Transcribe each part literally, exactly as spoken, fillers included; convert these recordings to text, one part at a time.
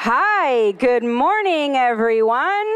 Hi, good morning, everyone.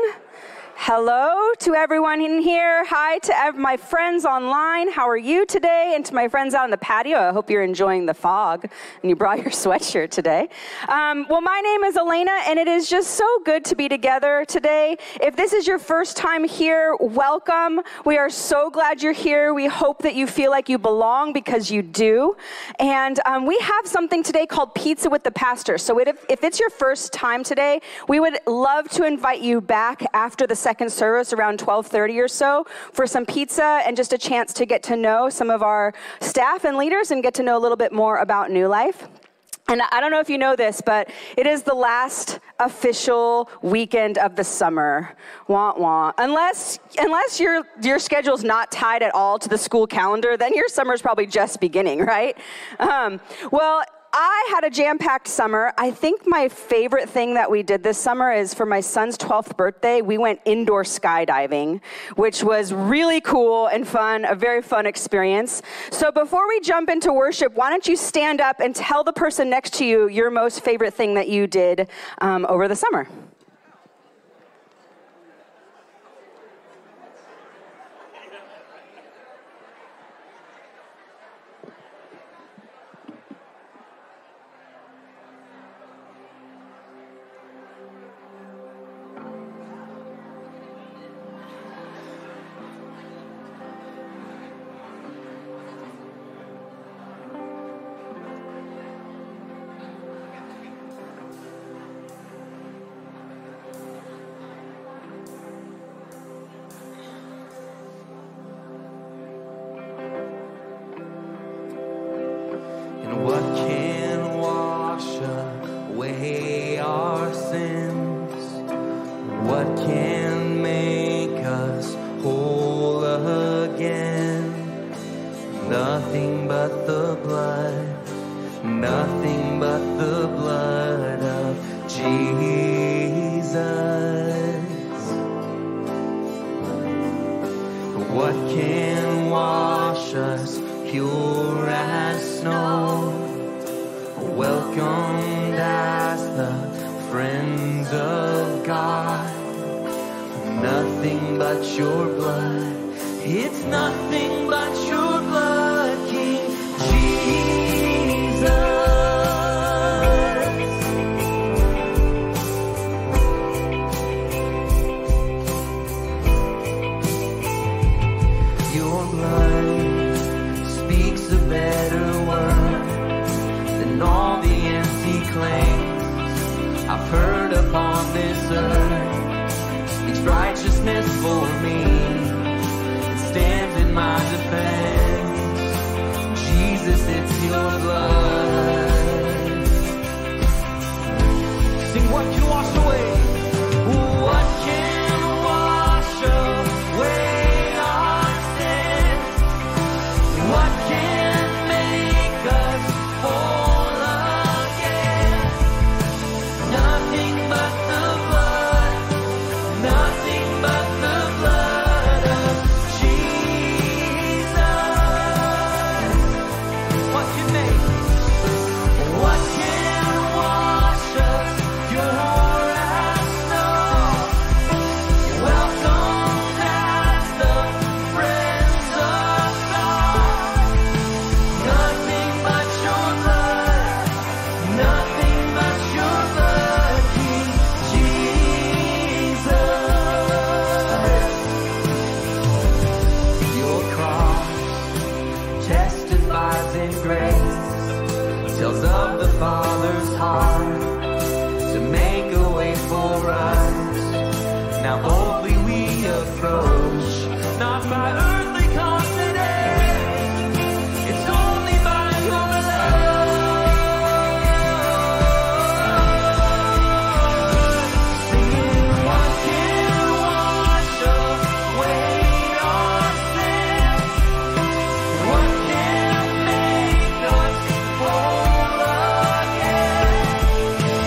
Hello to everyone in here. Hi to ev- my friends online. How are you today? And to my friends out on the patio, I hope you're enjoying the fog and you brought your sweatshirt today. Um, well, my name is Elena, and it is just so good to be together today. If this is your first time here, welcome. We are so glad you're here. We hope that you feel like you belong, because you do. And um, we have something today called Pizza with the Pastor. So if, if it's your first time today, we would love to invite you back after the second service around twelve thirty or so for some pizza and just a chance to get to know some of our staff and leaders and get to know a little bit more about New Life. And I don't know if you know this, but it is the last official weekend of the summer. Wah, wah. Unless, unless your, your schedule's not tied at all to the school calendar, then your summer's probably just beginning, right? Um, well, I had a jam-packed summer. I think my favorite thing that we did this summer is for my son's twelfth birthday, we went indoor skydiving, which was really cool and fun, a very fun experience. So before we jump into worship, why don't you stand up and tell the person next to you your most favorite thing that you did um, over the summer.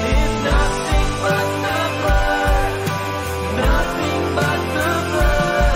Nothing but the blood.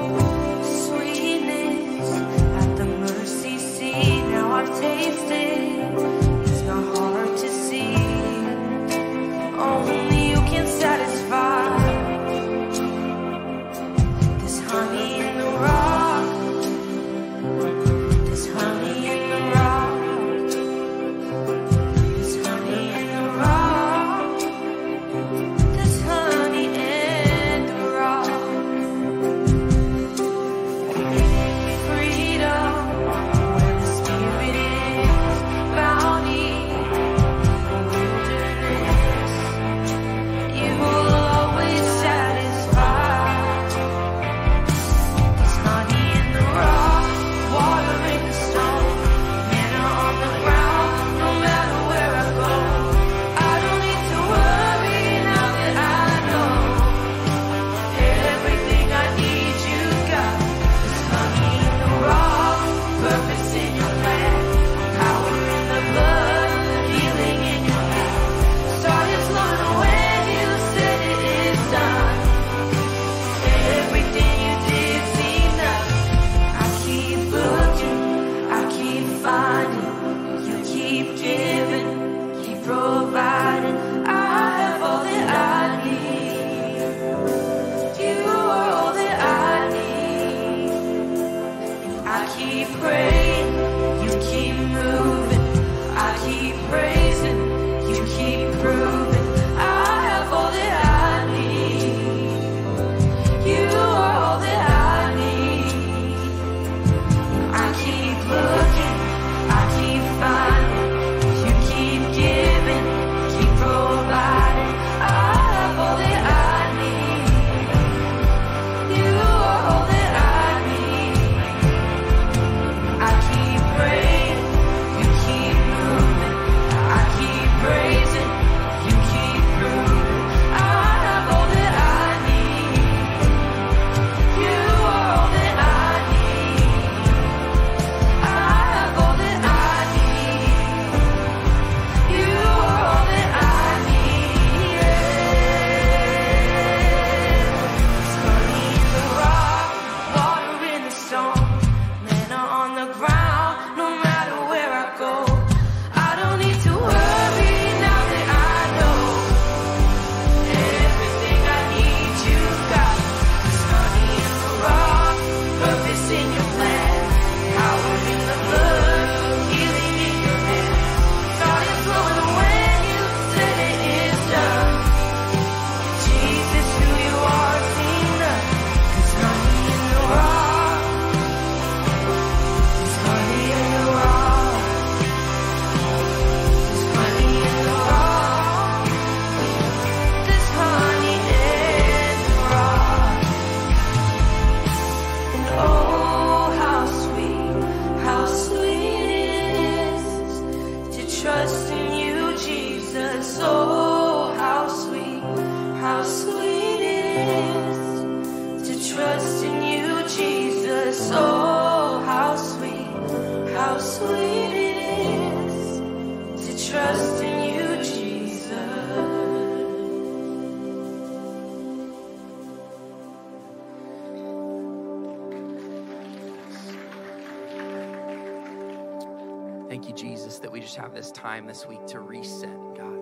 Thank you, Jesus, that we just have this time this week to reset,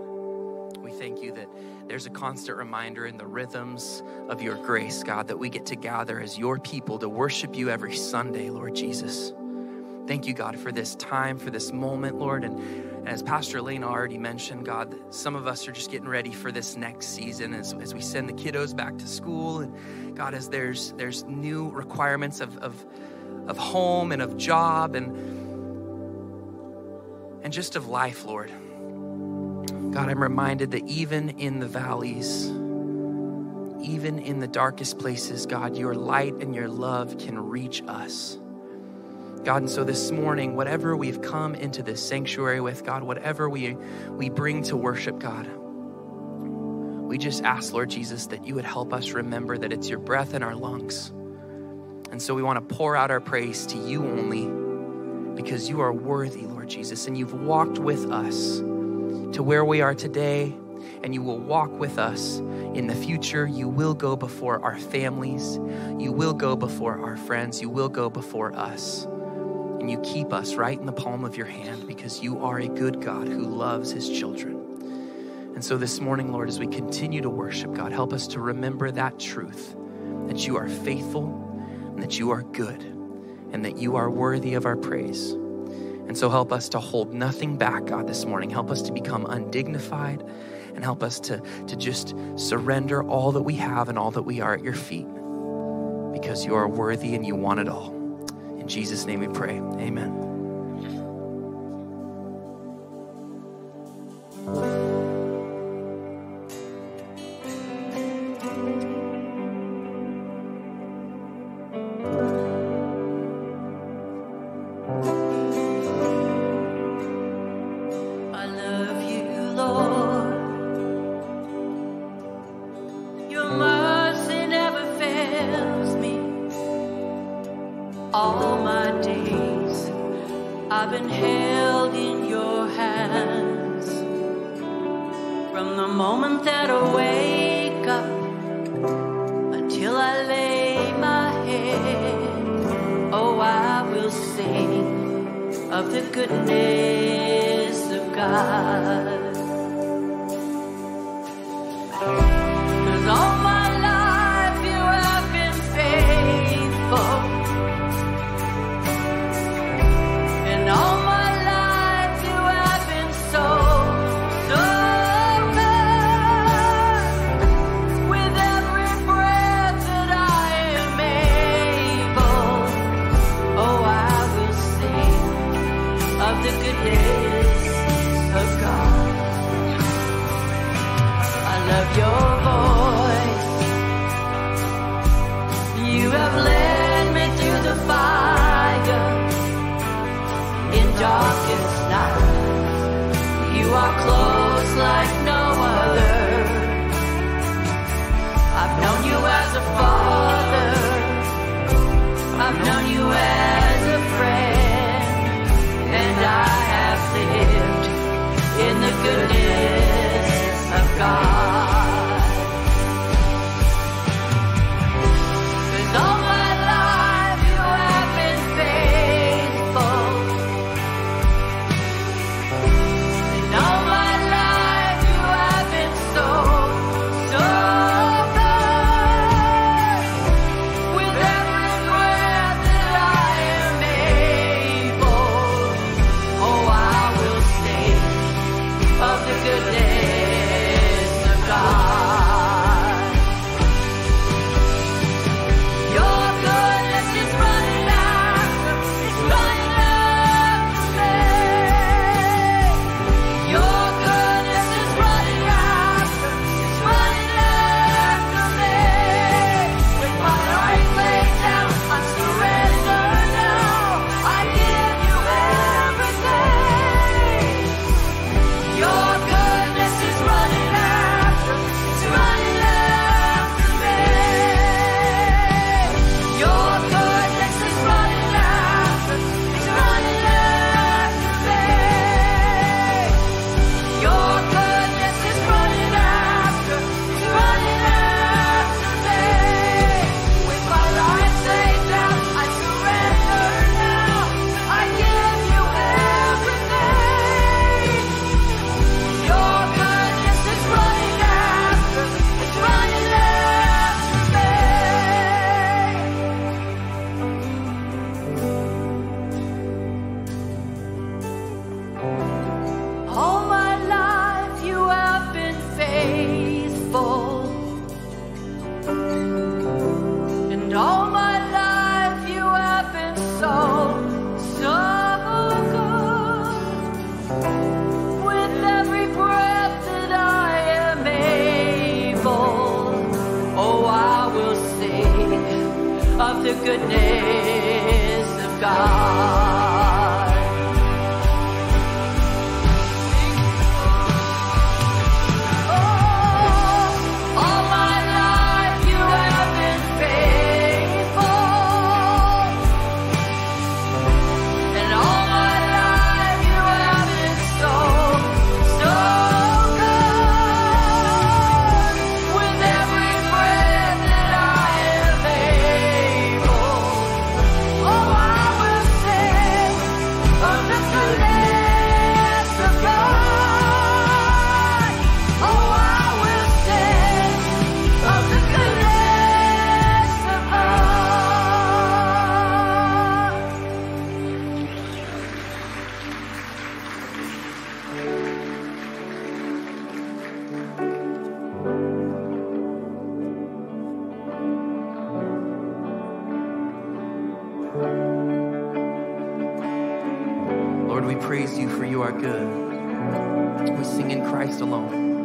God. We thank you that there's a constant reminder in the rhythms of your grace, God, that we get to gather as your people to worship you every Sunday, Lord Jesus. Thank you, God, for this time, for this moment, Lord. And, and as Pastor Elena already mentioned, God, some of us are just getting ready for this next season as, as we send the kiddos back to school. And God, as there's there's new requirements of, of, of home and of job and and just of life, Lord. God, I'm reminded that even in the valleys, even in the darkest places, God, your light and your love can reach us. God, and so this morning, whatever we've come into this sanctuary with, God, whatever we, we bring to worship, God, we just ask, Lord Jesus, that you would help us remember that it's your breath in our lungs. And so we want to pour out our praise to you only, because you are worthy, Lord Jesus, and you've walked with us to where we are today, and you will walk with us in the future. You will go before our families. You will go before our friends. You will go before us. And you keep us right in the palm of your hand because you are a good God who loves his children. And so this morning, Lord, as we continue to worship, God, help us to remember that truth, that you are faithful and that you are good and that you are worthy of our praise. And so help us to hold nothing back, God, this morning. Help us to become undignified and help us to, to just surrender all that we have and all that we are at your feet because you are worthy and you want it all. In Jesus' name we pray, amen. The goodness of God. Oh, all my life you have been faithful, and all my life you have been so, so good. Lord, we praise you for you are good. We sing in Christ alone.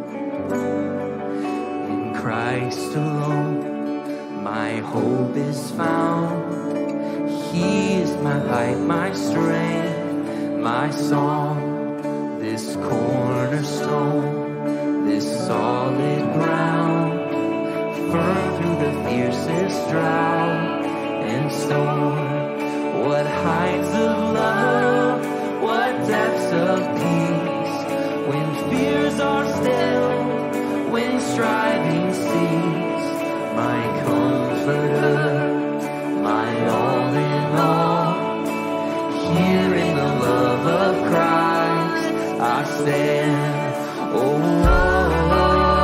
In Christ alone, my hope is found. He is my light, my strength, my song. This cornerstone, this solid ground, firm through the fiercest drought and storm. What heights of love, what depths of peace, when fears are still, when striving cease. My comforter, my all in all, here in the love of Christ I stand. Oh, oh, oh,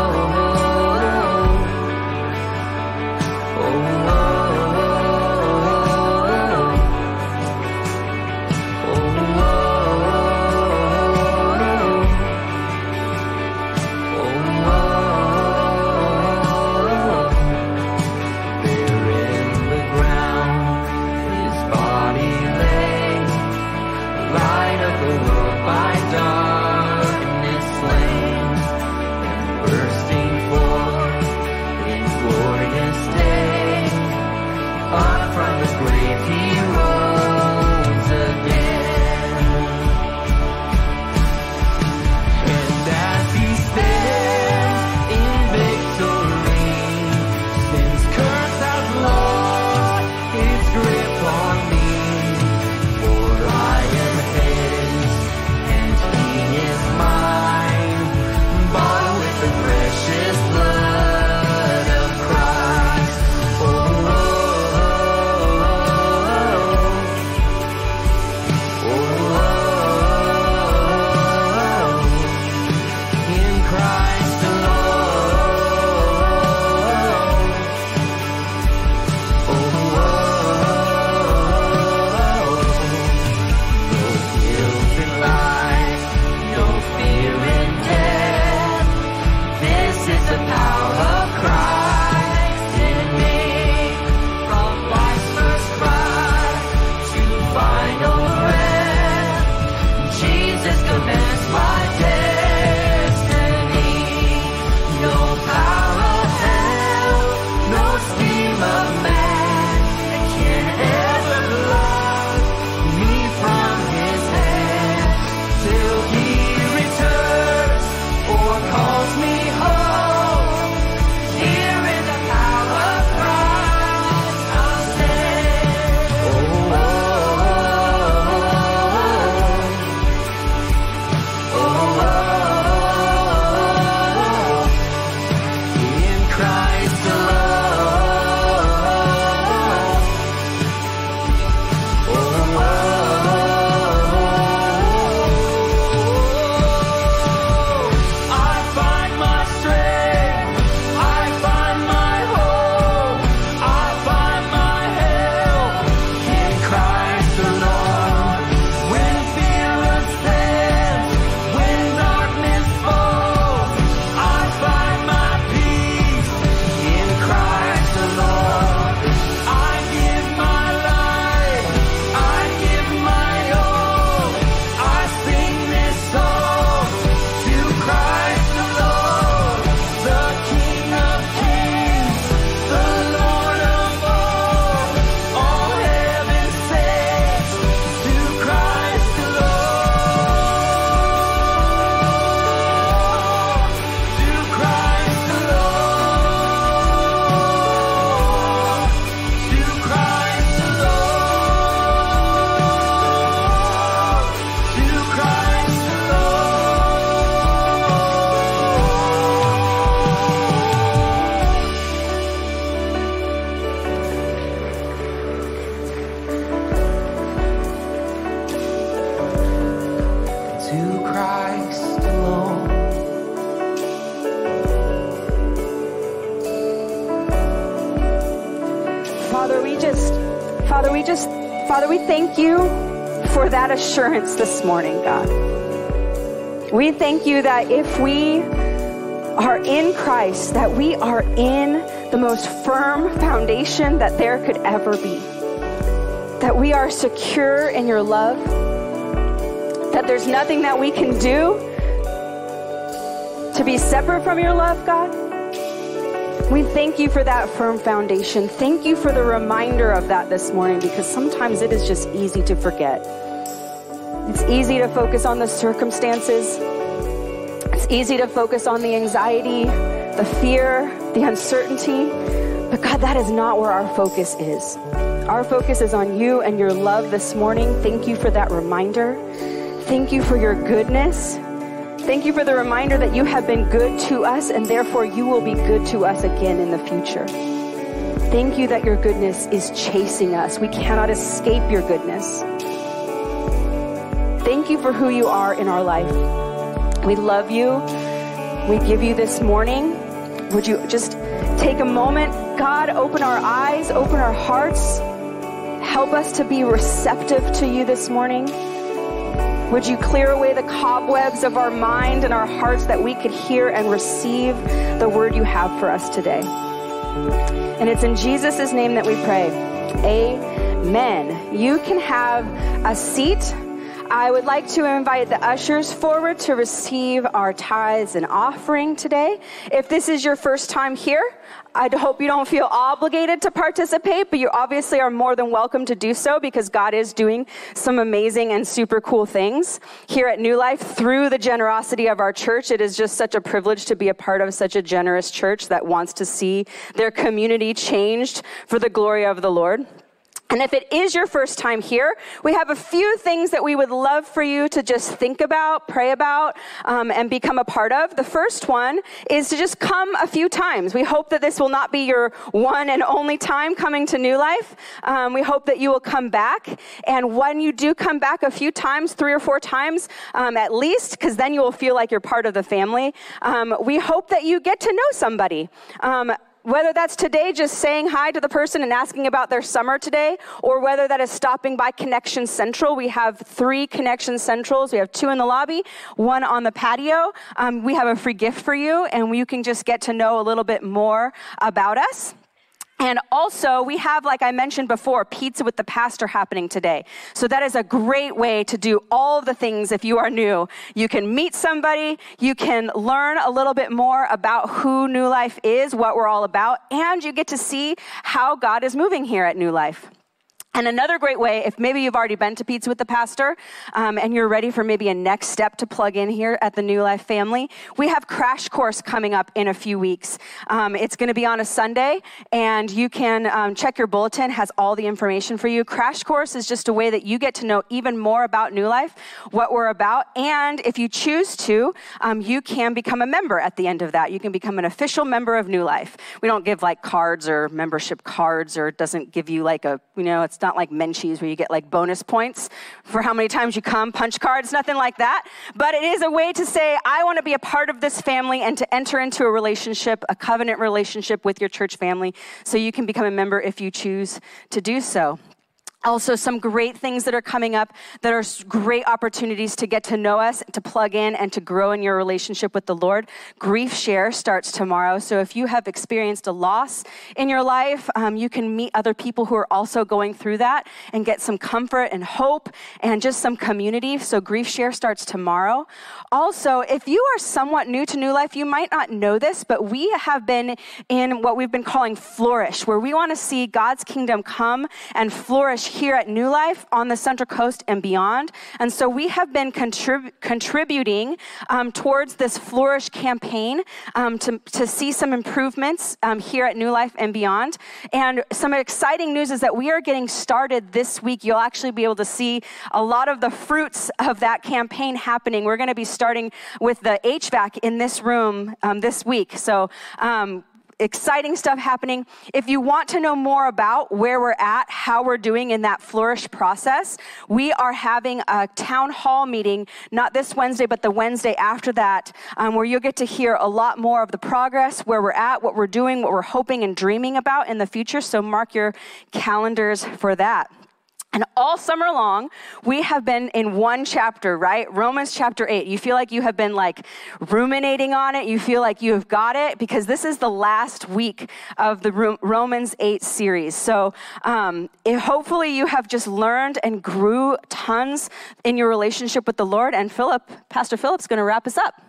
oh, oh, oh. Father, we just, Father, we just, Father, we thank you for that assurance this morning, God. We thank you that if we are in Christ, that we are in the most firm foundation that there could ever be. that we are secure in your love, that there's nothing that we can do to be separate from your love, God. We thank you for that firm foundation. Thank you for the reminder of that this morning, because sometimes it is just easy to forget. It's easy to focus on the circumstances. It's easy to focus on the anxiety, the fear, the uncertainty. But God, that is not where our focus is. Our focus is on you and your love this morning. Thank you for that reminder. Thank you for your goodness. Thank you for the reminder that you have been good to us, and therefore you will be good to us again in the future. Thank you that your goodness is chasing us. We cannot escape your goodness. Thank you for who you are in our life. We love you. We give you this morning. Would you just take a moment? God, open our eyes, open our hearts. Help us to be receptive to you this morning. Would you clear away the cobwebs of our mind and our hearts that we could hear and receive the word you have for us today? And it's in Jesus' name that we pray. Amen. You can have a seat. I would like to invite the ushers forward to receive our tithes and offering today. If this is your first time here, I hope you don't feel obligated to participate, but you obviously are more than welcome to do so, because God is doing some amazing and super cool things here at New Life through the generosity of our church. It is just such a privilege to be a part of such a generous church that wants to see their community changed for the glory of the Lord. And if it is your first time here, we have a few things that we would love for you to just think about, pray about, um, and become a part of. The first one is to just come a few times. We hope that this will not be your one and only time coming to New Life. Um, we hope that you will come back. And when you do come back a few times, three or four times um, at least, because then you will feel like you're part of the family, um, we hope that you get to know somebody. Um, Whether that's today just saying hi to the person and asking about their summer today, or whether that is stopping by Connection Central. We have three Connection Centrals. We have two in the lobby, one on the patio. Um, we have a free gift for you, and you can just get to know a little bit more about us. And also, we have, like I mentioned before, Pizza with the Pastor happening today. So that is a great way to do all of the things if you are new. You can meet somebody, you can learn a little bit more about who New Life is, what we're all about, and you get to see how God is moving here at New Life. And another great way, if maybe you've already been to Pizza with the Pastor um, and you're ready for maybe a next step to plug in here at the New Life family, we have Crash Course coming up in a few weeks. Um, it's going to be on a Sunday, and you can um, check your bulletin, has all the information for you. Crash Course is just a way that you get to know even more about New Life, what we're about, and if you choose to, um, you can become a member at the end of that. You can become an official member of New Life. We don't give like cards or membership cards, or it doesn't give you like a, you know, it's not like Menchie's where you get like bonus points for how many times you come, punch cards, nothing like that. But it is a way to say, I want to be a part of this family and to enter into a relationship, a covenant relationship with your church family, so you can become a member if you choose to do so. Also, some great things that are coming up that are great opportunities to get to know us, to plug in, and to grow in your relationship with the Lord. Grief Share starts tomorrow. So if you have experienced a loss in your life, um, you can meet other people who are also going through that and get some comfort and hope and just some community. So Grief Share starts tomorrow. Also, if you are somewhat new to New Life, you might not know this, but we have been in what we've been calling Flourish, where we want to see God's kingdom come and flourish here at New Life on the Central Coast and beyond. And so we have been contrib- contributing um, towards this Flourish campaign um, to, to see some improvements um, here at New Life and beyond. And some exciting news is that we are getting started this week. You'll actually be able to see a lot of the fruits of that campaign happening. We're going to be starting with the H V A C in this room um, this week. So um, exciting stuff happening. If you want to know more about where we're at, how we're doing in that Flourish process, we are having a town hall meeting, not this Wednesday, but the Wednesday after that, um, where you'll get to hear a lot more of the progress, where we're at, what we're doing, what we're hoping and dreaming about in the future. So mark your calendars for that. And all summer long, we have been in one chapter, right? Romans chapter eight. You feel like you have been like ruminating on it. You feel like you have got it because this is the last week of the Romans eight series. So um, it, hopefully you have just learned and grew tons in your relationship with the Lord. And Philip, Pastor Philip's going to wrap us up.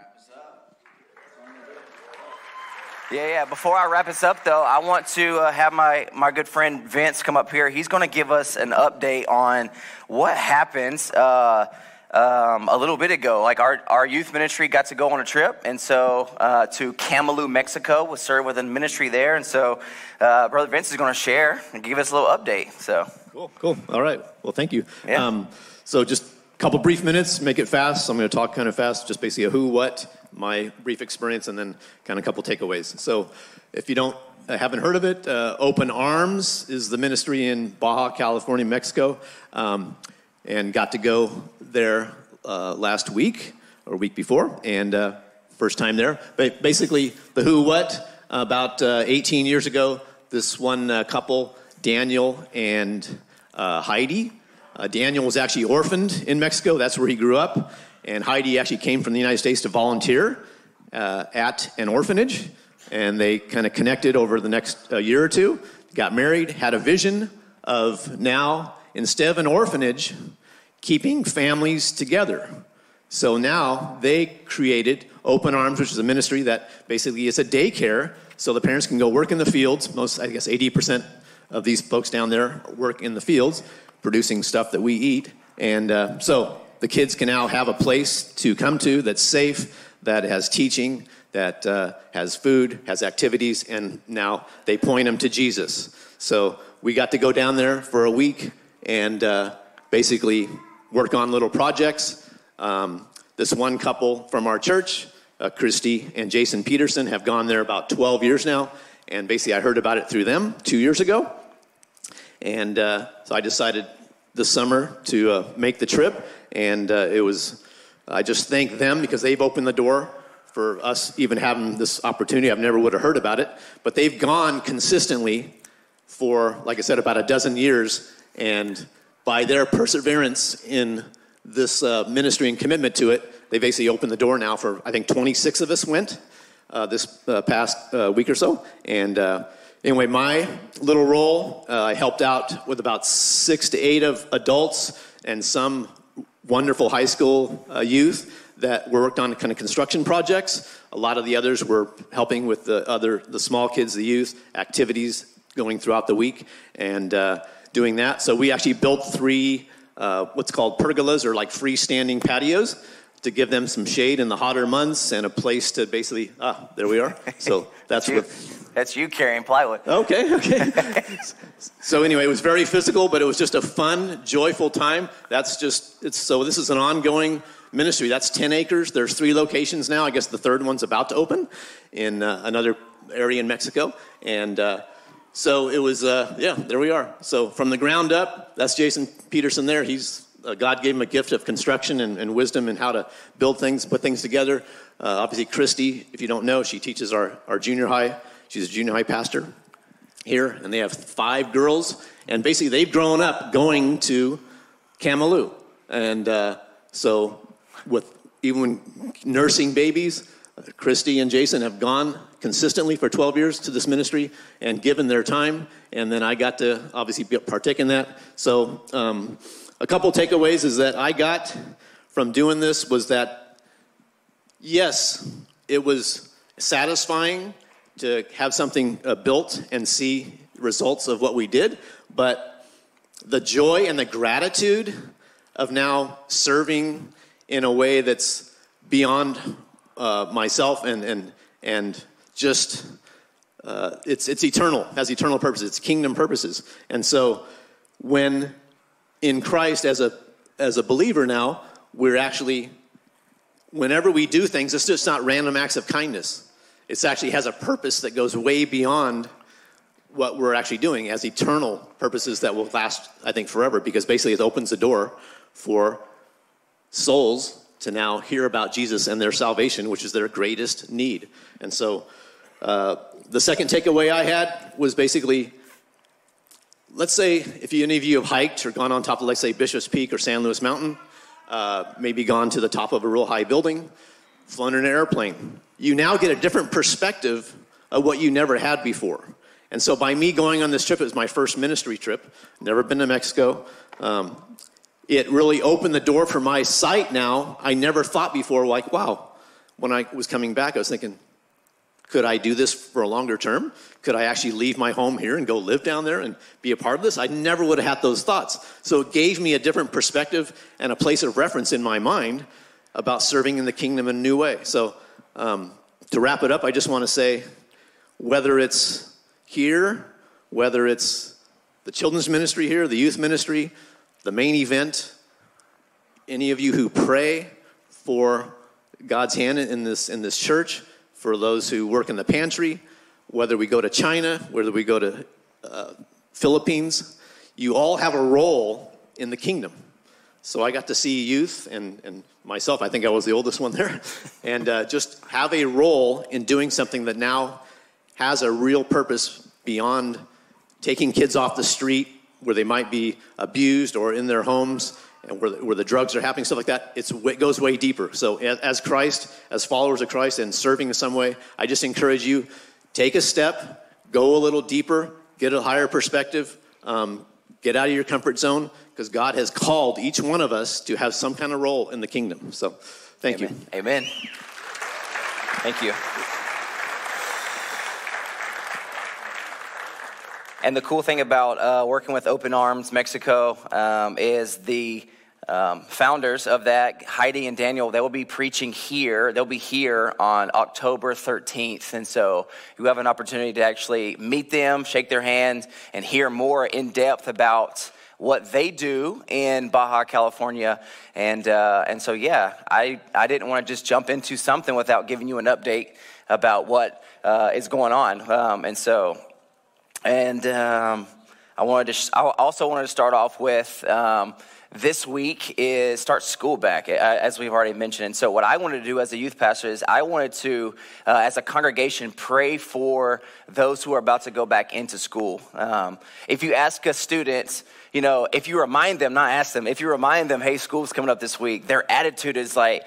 Yeah, yeah. Before I wrap this up, though, I want to uh, have my, my good friend Vince come up here. He's going to give us an update on what happens uh, um, a little bit ago. Like our, our youth ministry got to go on a trip, and so uh, to Camalú, Mexico, was served with a ministry there. And so uh, Brother Vince is going to share and give us a little update. So Cool, cool. All right. Well, thank you. Yeah. Um, so just a couple brief minutes, make it fast. So I'm going to talk kind of fast, just basically a who, what, my brief experience, and then kind of a couple takeaways. So if you don't uh, haven't heard of it, uh, Open Arms is the ministry in Baja, California, Mexico, um, and got to go there uh, last week or week before, and uh, first time there. But basically, the who, what, about uh, eighteen years ago, this one uh, couple, Daniel and uh, Heidi. Uh, Daniel was actually orphaned in Mexico. That's where he grew up. And Heidi actually came from the United States to volunteer uh, at an orphanage. And they kind of connected over the next uh, year or two, got married, had a vision of now, instead of an orphanage, keeping families together. So now they created Open Arms, which is a ministry that basically is a daycare, so the parents can go work in the fields. Most, I guess, eighty percent of these folks down there work in the fields, producing stuff that we eat. And uh, so the kids can now have a place to come to that's safe, that has teaching, that uh, has food, has activities, and now they point them to Jesus. So we got to go down there for a week and uh, basically work on little projects. Um, this one couple from our church, uh, Christy and Jason Peterson, have gone there about twelve years now. And basically I heard about it through them two years ago. And uh, so I decided this summer to uh, make the trip. And uh, it was, I just thank them because they've opened the door for us even having this opportunity. I've never would have heard about it. But they've gone consistently for, like I said, about a dozen years. And by their perseverance in this uh, ministry and commitment to it, they basically opened the door now for, I think, twenty-six of us went uh, this uh, past uh, week or so. And uh, anyway, my little role, uh, I helped out with about six to eight of adults and some wonderful high school uh, youth that worked on kind of construction projects. A lot of the others were helping with the other, the small kids, the youth, activities going throughout the week and uh, doing that. So we actually built three, uh, what's called pergolas, or like freestanding patios, to give them some shade in the hotter months and a place to basically, ah, there we are. So that's, that's you. what. That's you carrying plywood. Okay, okay. So anyway, it was very physical, but it was just a fun, joyful time. That's just, it's so this is an ongoing ministry. That's ten acres. There's three locations now. I guess the third one's about to open in uh, another area in Mexico. And uh, so it was, uh, yeah, there we are. So from the ground up, that's Jason Peterson there. He's, uh, God gave him a gift of construction and, and wisdom and how to build things, put things together. Uh, obviously, Christy, if you don't know, she teaches our, our junior high. She's a junior high pastor here, and they have five girls. And basically, they've grown up going to Camalú. And uh, so with even nursing babies, uh, Christy and Jason have gone consistently for twelve years to this ministry and given their time. And then I got to obviously partake in that. So um, a couple takeaways is that I got from doing this was that, yes, it was satisfying to have something uh, built and see results of what we did, but the joy and the gratitude of now serving in a way that's beyond uh, myself and and and just uh, it's it's eternal, has eternal purposes, it's kingdom purposes. And so when in Christ as a as a believer now, we're actually, whenever we do things, it's just not random acts of kindness. It actually has a purpose that goes way beyond what we're actually doing. It has eternal purposes that will last, I think, forever, because basically it opens the door for souls to now hear about Jesus and their salvation, which is their greatest need. And so uh, the second takeaway I had was basically let's say if you, any of you have hiked or gone on top of, let's say, Bishop's Peak or San Luis Mountain, uh, maybe gone to the top of a real high building, flown in an airplane, you now get a different perspective of what you never had before. And so by me going on this trip, it was my first ministry trip, never been to Mexico. Um, it really opened the door for my sight now. I never thought before, like, wow, when I was coming back, I was thinking, could I do this for a longer term? Could I actually leave my home here and go live down there and be a part of this? I never would have had those thoughts. So it gave me a different perspective and a place of reference in my mind about serving in the kingdom in a new way. So um, to wrap it up, I just want to say, whether it's here, whether it's the children's ministry here, the youth ministry, the main event, any of you who pray for God's hand in this in this church, for those who work in the pantry, whether we go to China, whether we go to uh, Philippines, you all have a role in the kingdom. So I got to see youth and, and myself, I think I was the oldest one there, and uh, just have a role in doing something that now has a real purpose beyond taking kids off the street where they might be abused or in their homes and where the, where the drugs are happening, stuff like that. It's, it goes way deeper. So as, as Christ, as followers of Christ and serving in some way, I just encourage you, take a step, go a little deeper, get a higher perspective, um, get out of your comfort zone, because God has called each one of us to have some kind of role in the kingdom. So thank Amen. you. Amen. Thank you. And the cool thing about uh, working with Open Arms Mexico um, is the um, founders of that, Heidi and Daniel, they will be preaching here. They'll be here on October thirteenth. And so you have an opportunity to actually meet them, shake their hand, and hear more in depth about what they do in Baja California. And uh, and so, yeah, I, I didn't want to just jump into something without giving you an update about what uh, is going on. Um, and so... And um, I wanted to. I also wanted to start off with um, this week is start school back, as we've already mentioned. And so, what I wanted to do as a youth pastor is I wanted to, uh, as a congregation, pray for those who are about to go back into school. Um, if you ask a student, you know, if you remind them, not ask them, if you remind them, hey, school's coming up this week, their attitude is like,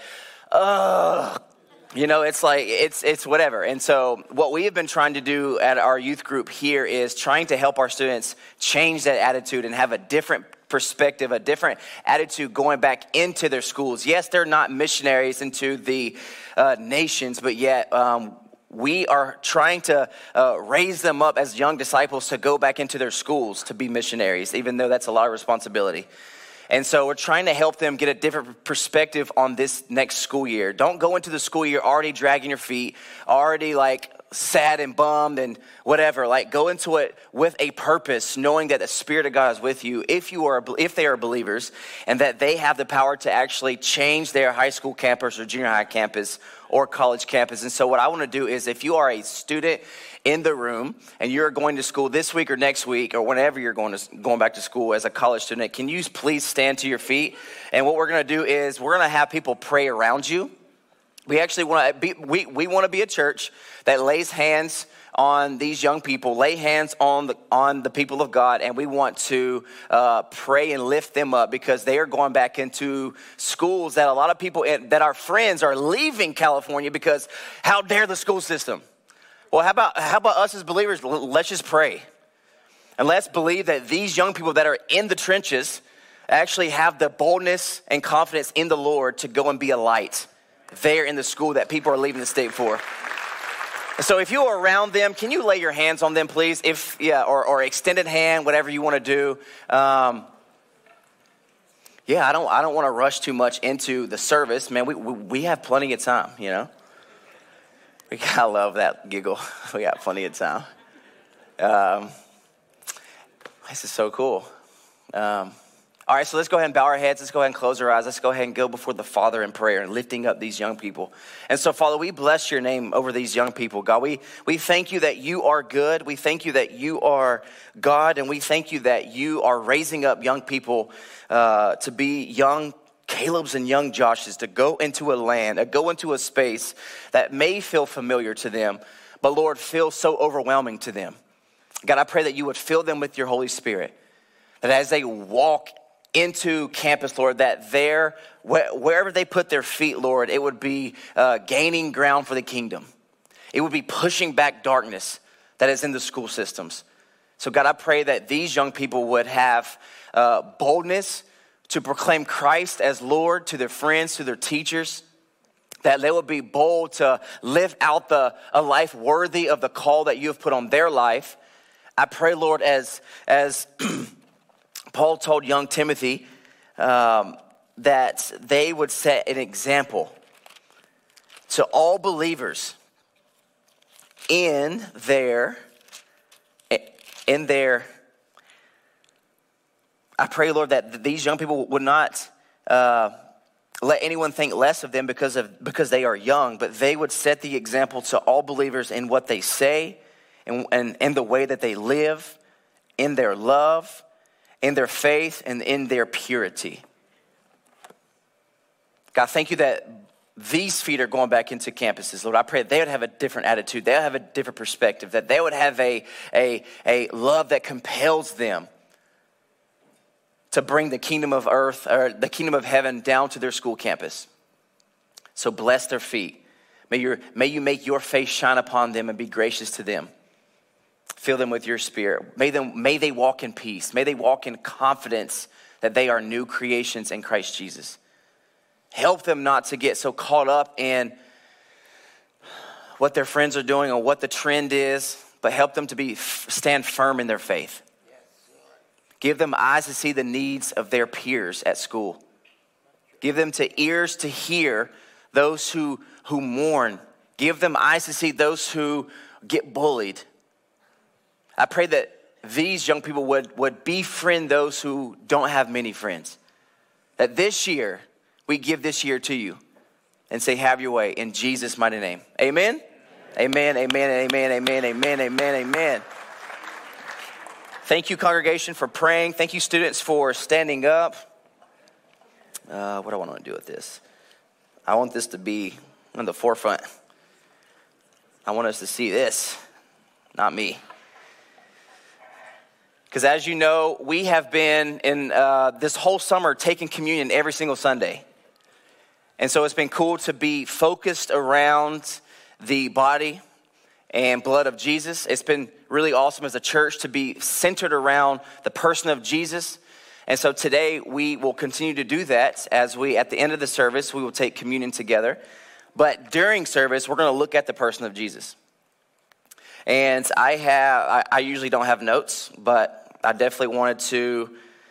ugh. You know, it's like, it's it's whatever. And so what we have been trying to do at our youth group here is trying to help our students change that attitude and have a different perspective, a different attitude going back into their schools. Yes, they're not missionaries into the uh, nations, but yet um, we are trying to uh, raise them up as young disciples to go back into their schools to be missionaries, even though that's a lot of responsibility. And so we're trying to help them get a different perspective on this next school year. Don't go into the school year already dragging your feet, already like sad and bummed and whatever. Like go into it with a purpose, knowing that the Spirit of God is with you if you are, if they are believers, and that they have the power to actually change their high school campus or junior high campus or college campus. And so what I want to do is, if you are a student in the room and you're going to school this week or next week or whenever you're going to going back to school as a college student, can you please stand to your feet? And what we're going to do is we're going to have people pray around you. We actually want to be we we want to be a church that lays hands on these young people, lay hands on the on the people of God, and we want to uh, pray and lift them up because they are going back into schools that a lot of people that our friends are leaving California because how dare the school system? Well, how about how about us as believers? Let's just pray, and let's believe that these young people that are in the trenches actually have the boldness and confidence in the Lord to go and be a light there in the school that people are leaving the state for. So if you are around them, can you lay your hands on them, please? If yeah, or, or extended hand, whatever you want to do. Um, yeah, I don't I don't want to rush too much into the service, man. We we, we have plenty of time, you know. We I love that giggle. We got plenty of time. Um, this is so cool. Um, All right, so let's go ahead and bow our heads. Let's go ahead and close our eyes. Let's go ahead and go before the Father in prayer and lifting up these young people. And so, Father, we bless your name over these young people. God, we, we thank you that you are good. We thank you that you are God. And we thank you that you are raising up young people uh, to be young Caleb's and young Josh's, to go into a land, to go into a space that may feel familiar to them, but Lord, feels so overwhelming to them. God, I pray that you would fill them with your Holy Spirit, that as they walk into campus, Lord, that there, wherever they put their feet, Lord, it would be uh, gaining ground for the kingdom. It would be pushing back darkness that is in the school systems. So God, I pray that these young people would have uh, boldness to proclaim Christ as Lord to their friends, to their teachers, that they would be bold to live out the, a life worthy of the call that you have put on their life. I pray, Lord, as, as Paul told young Timothy, um, that they would set an example to all believers in their, in their, I pray, Lord, that these young people would not uh, let anyone think less of them because of because they are young, but they would set the example to all believers in what they say and, and in the way that they live, in their love, in their faith, and in their purity. God, thank you that these feet are going back into campuses. Lord, I pray that they would have a different attitude. They'll have a different perspective, that they would have a, a, a love that compels them to bring the kingdom of earth or the kingdom of heaven down to their school campus. So bless their feet. May, your, may you make your face shine upon them and be gracious to them. Fill them with your spirit. May them, may they walk in peace. May they walk in confidence that they are new creations in Christ Jesus. Help them not to get so caught up in what their friends are doing or what the trend is, but help them to be stand firm in their faith. Give them eyes to see the needs of their peers at school. Give them to ears to hear those who, who mourn. Give them eyes to see those who get bullied. I pray that these young people would, would befriend those who don't have many friends. That this year, we give this year to you and say, have your way in Jesus' mighty name. Amen? Amen, amen, amen, amen, amen, amen, amen. Thank you, congregation, for praying. Thank you, students, for standing up. Uh, what do I want to do with this? I want this to be on the forefront. I want us to see this, not me. Because as you know, we have been in uh, this whole summer taking communion every single Sunday. And so it's been cool to be focused around the body and blood of Jesus. It's been really awesome as a church to be centered around the person of Jesus. And so today we will continue to do that as we, at the end of the service, we will take communion together. But during service, we're going to look at the person of Jesus. And I have, I, I usually don't have notes, but I definitely wanted to,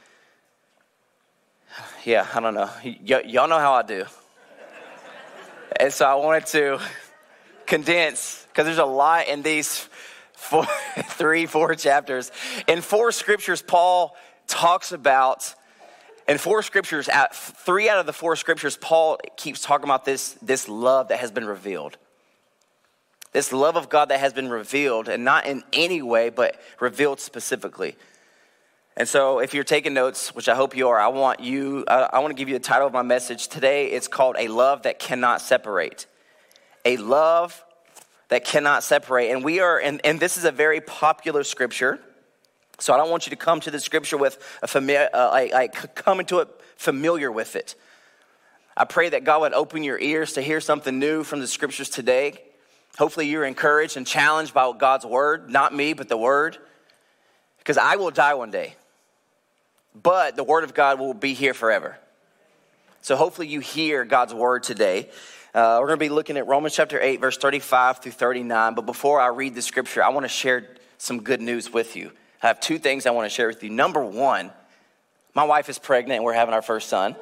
yeah, I don't know. Y- y- y'all know how I do. And so I wanted to condense, because there's a lot in these four, three, four chapters. In four scriptures, Paul talks about, in four scriptures, at three out of the four scriptures, Paul keeps talking about this, this love that has been revealed. This love of God that has been revealed, and not in any way, but revealed specifically. And so if you're taking notes, which I hope you are, I want you, I, I want to give you the title of my message today. It's called A Love That Cannot Separate. A love that cannot separate. And we are, and, and this is a very popular scripture. So I don't want you to come to the scripture with a familiar, uh, like, like come into it familiar with it. I pray that God would open your ears to hear something new from the scriptures today. Hopefully you're encouraged and challenged by God's word, not me, but the word. Because I will die one day, but the word of God will be here forever. So hopefully you hear God's word today. Uh, we're going to be looking at Romans chapter eight, verse thirty-five through thirty-nine. But before I read the scripture, I want to share some good news with you. I have two things I want to share with you. Number one, my wife is pregnant and we're having our first son.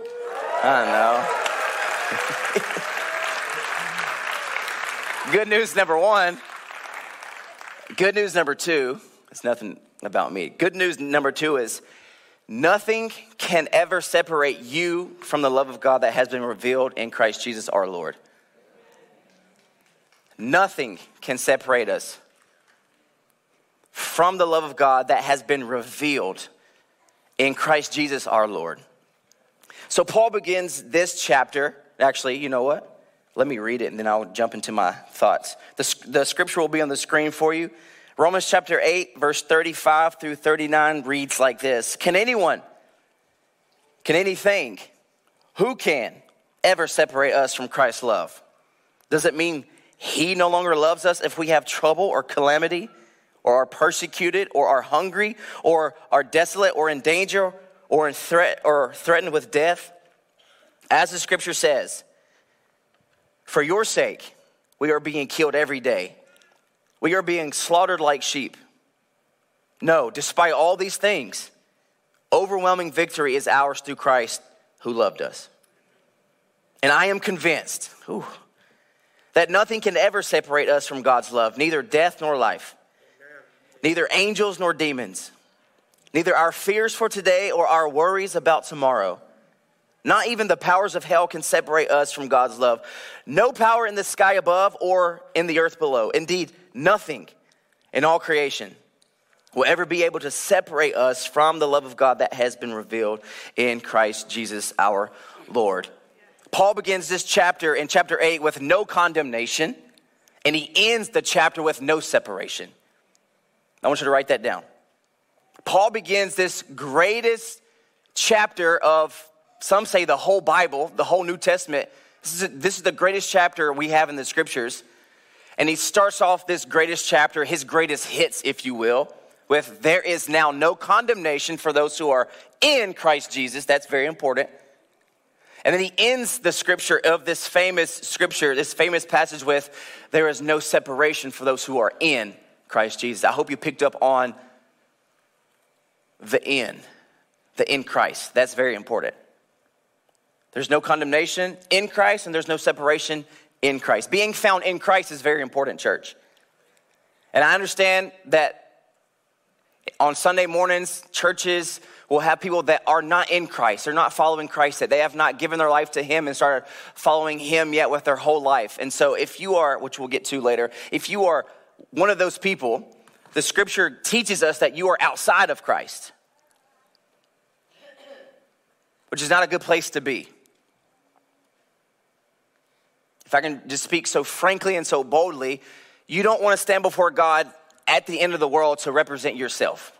I don't know. Good news number one. Good news number two. It's nothing about me. Good news number two is nothing can ever separate you from the love of God that has been revealed in Christ Jesus our Lord. Nothing can separate us from the love of God that has been revealed in Christ Jesus our Lord. So Paul begins this chapter. Actually, you know what? Let me read it and then I'll jump into my thoughts. The, the scripture will be on the screen for you. Romans chapter eight, verse thirty-five through thirty-nine reads like this. Can anyone, can anything, who can ever separate us from Christ's love? Does it mean he no longer loves us if we have trouble or calamity, or are persecuted, or are hungry, or are desolate, or in danger, or in threat, or threatened with death? As the scripture says, for your sake, we are being killed every day. We are being slaughtered like sheep. No, despite all these things, overwhelming victory is ours through Christ who loved us. And I am convinced whew, that nothing can ever separate us from God's love, neither death nor life, neither angels nor demons, neither our fears for today or our worries about tomorrow. Not even the powers of hell can separate us from God's love. No power in the sky above or in the earth below. Indeed, nothing in all creation will ever be able to separate us from the love of God that has been revealed in Christ Jesus our Lord. Paul begins this chapter in chapter eight with no condemnation, and he ends the chapter with no separation. I want you to write that down. Paul begins this greatest chapter of, some say the whole Bible, the whole New Testament. This is, this is the greatest chapter we have in the scriptures. And he starts off this greatest chapter, his greatest hits, if you will, with there is now no condemnation for those who are in Christ Jesus. That's very important. And then he ends the scripture of this famous scripture, this famous passage with, there is no separation for those who are in Christ Jesus. I hope you picked up on the in, the in Christ. That's very important. There's no condemnation in Christ, and there's no separation in Christ. Being found in Christ is very important, church. And I understand that on Sunday mornings, churches will have people that are not in Christ. They're not following Christ yet. They have not given their life to him and started following him yet with their whole life. And so if you are, which we'll get to later, if you are one of those people, the scripture teaches us that you are outside of Christ, which is not a good place to be. If I can just speak so frankly and so boldly, you don't want to stand before God at the end of the world to represent yourself.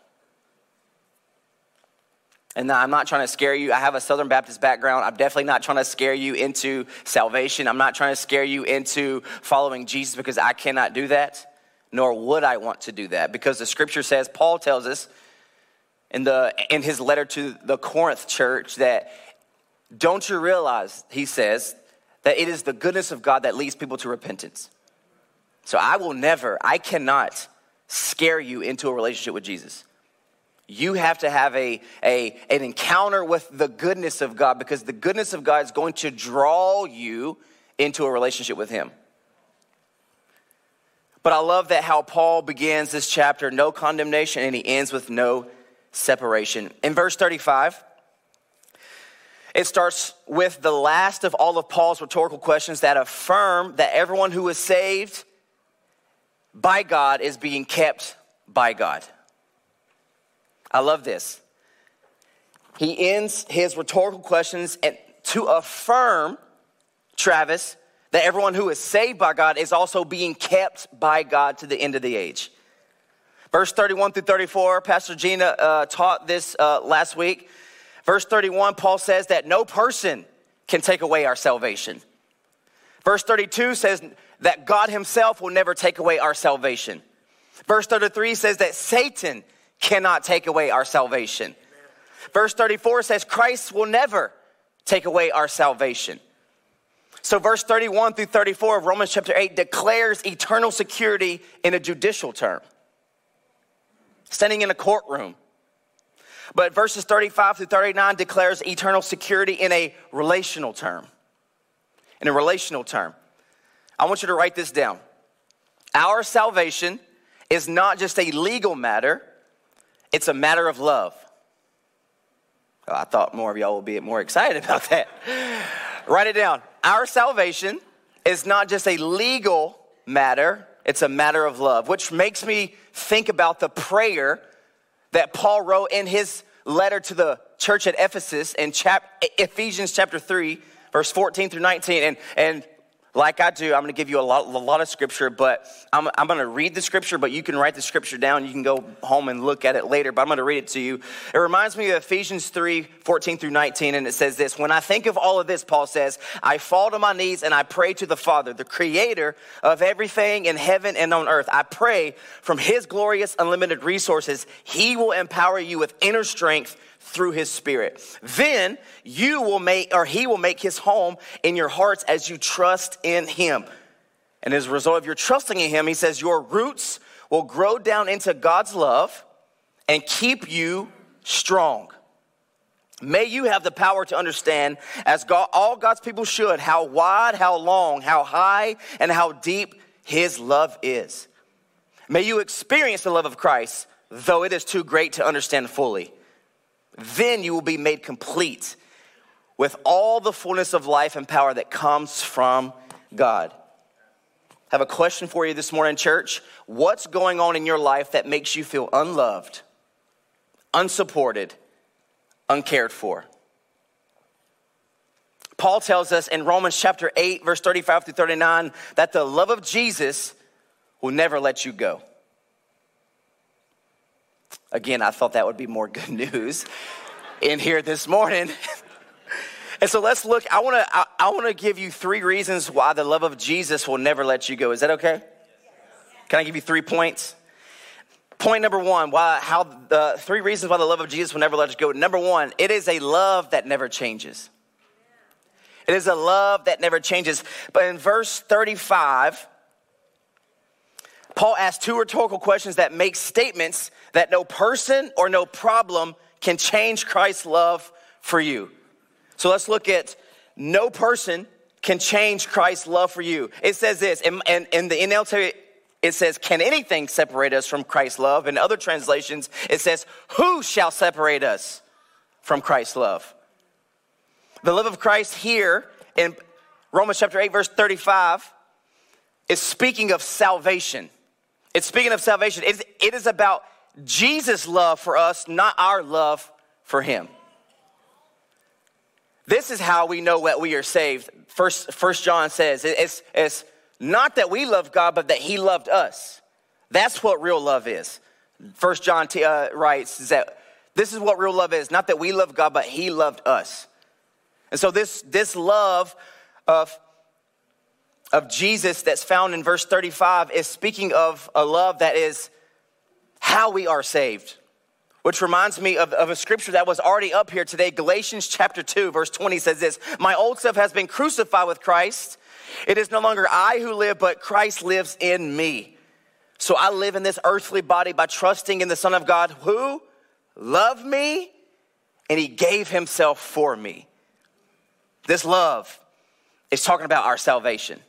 And I'm not trying to scare you. I have a Southern Baptist background. I'm definitely not trying to scare you into salvation. I'm not trying to scare you into following Jesus, because I cannot do that, nor would I want to do that, because the scripture says, Paul tells us in the in his letter to the Corinth church that, don't you realize, he says, that it is the goodness of God that leads people to repentance. So I will never, I cannot scare you into a relationship with Jesus. You have to have a, a an encounter with the goodness of God, because the goodness of God is going to draw you into a relationship with him. But I love that how Paul begins this chapter, no condemnation, and he ends with no separation. In verse thirty-five, it starts with the last of all of Paul's rhetorical questions that affirm that everyone who is saved by God is being kept by God. I love this. He ends his rhetorical questions and to affirm, Travis, that everyone who is saved by God is also being kept by God to the end of the age. Verse thirty-one through thirty-four, Pastor Gina uh, taught this uh, last week. Verse thirty-one, Paul says that no person can take away our salvation. Verse thirty-two says that God himself will never take away our salvation. Verse thirty-three says that Satan cannot take away our salvation. Verse thirty-four says Christ will never take away our salvation. So verse thirty-one through thirty-four of Romans chapter eight declares eternal security in a judicial term, standing in a courtroom. But verses thirty-five through thirty-nine declares eternal security in a relational term. In a relational term. I want you to write this down. Our salvation is not just a legal matter, it's a matter of love. Oh, I thought more of y'all would be more excited about that. Write it down. Our salvation is not just a legal matter, it's a matter of love, which makes me think about the prayer that Paul wrote in his letter to the church at Ephesus in chap- Ephesians chapter three, verse fourteen through nineteen. And, and like I do, I'm going to give you a lot, a lot of scripture, but I'm, I'm going to read the scripture, but you can write the scripture down. You can go home and look at it later, but I'm going to read it to you. It reminds me of Ephesians three, fourteen through nineteen, and it says this: when I think of all of this, Paul says, I fall to my knees and I pray to the Father, the creator of everything in heaven and on earth. I pray from his glorious, unlimited resources, he will empower you with inner strength through his Spirit. Then you will make, or he will make his home in your hearts as you trust in him. And as a result of your trusting in him, he says your roots will grow down into God's love and keep you strong. May you have the power to understand, as God, all God's people should, how wide, how long, how high, and how deep his love is. May you experience the love of Christ, though it is too great to understand fully. Then you will be made complete with all the fullness of life and power that comes from God. I have a question for you this morning, church. What's going on in your life that makes you feel unloved, unsupported, uncared for? Paul tells us in Romans chapter eight, verse thirty-five through thirty-nine, that the love of Jesus will never let you go. Again, I thought that would be more good news in here this morning. And so let's look. I want to I, I want to give you three reasons why the love of Jesus will never let you go. Is that okay? Can I give you three points? Point number one, why how the three reasons why the love of Jesus will never let you go. Number one, it is a love that never changes. It is a love that never changes. But in verse thirty-five, Paul asks two rhetorical questions that make statements that no person or no problem can change Christ's love for you. So let's look at no person can change Christ's love for you. It says this, and in, in, in the N L T, it says, can anything separate us from Christ's love? In other translations, it says, who shall separate us from Christ's love? The love of Christ here in Romans chapter eight, verse thirty-five, is speaking of salvation. It's speaking of salvation. It, it is about Jesus' love for us, not our love for him. This is how we know that we are saved. First, First John says, it's, it's not that we love God, but that he loved us. That's what real love is. First John t- uh, writes that this is what real love is. Not that we love God, but he loved us. And so this, this love of of Jesus that's found in verse thirty-five is speaking of a love that is how we are saved. Which reminds me of, of a scripture that was already up here today. Galatians chapter two, verse twenty says this: my old self has been crucified with Christ. It is no longer I who live, but Christ lives in me. So I live in this earthly body by trusting in the Son of God who loved me and he gave himself for me. This love is talking about our salvation.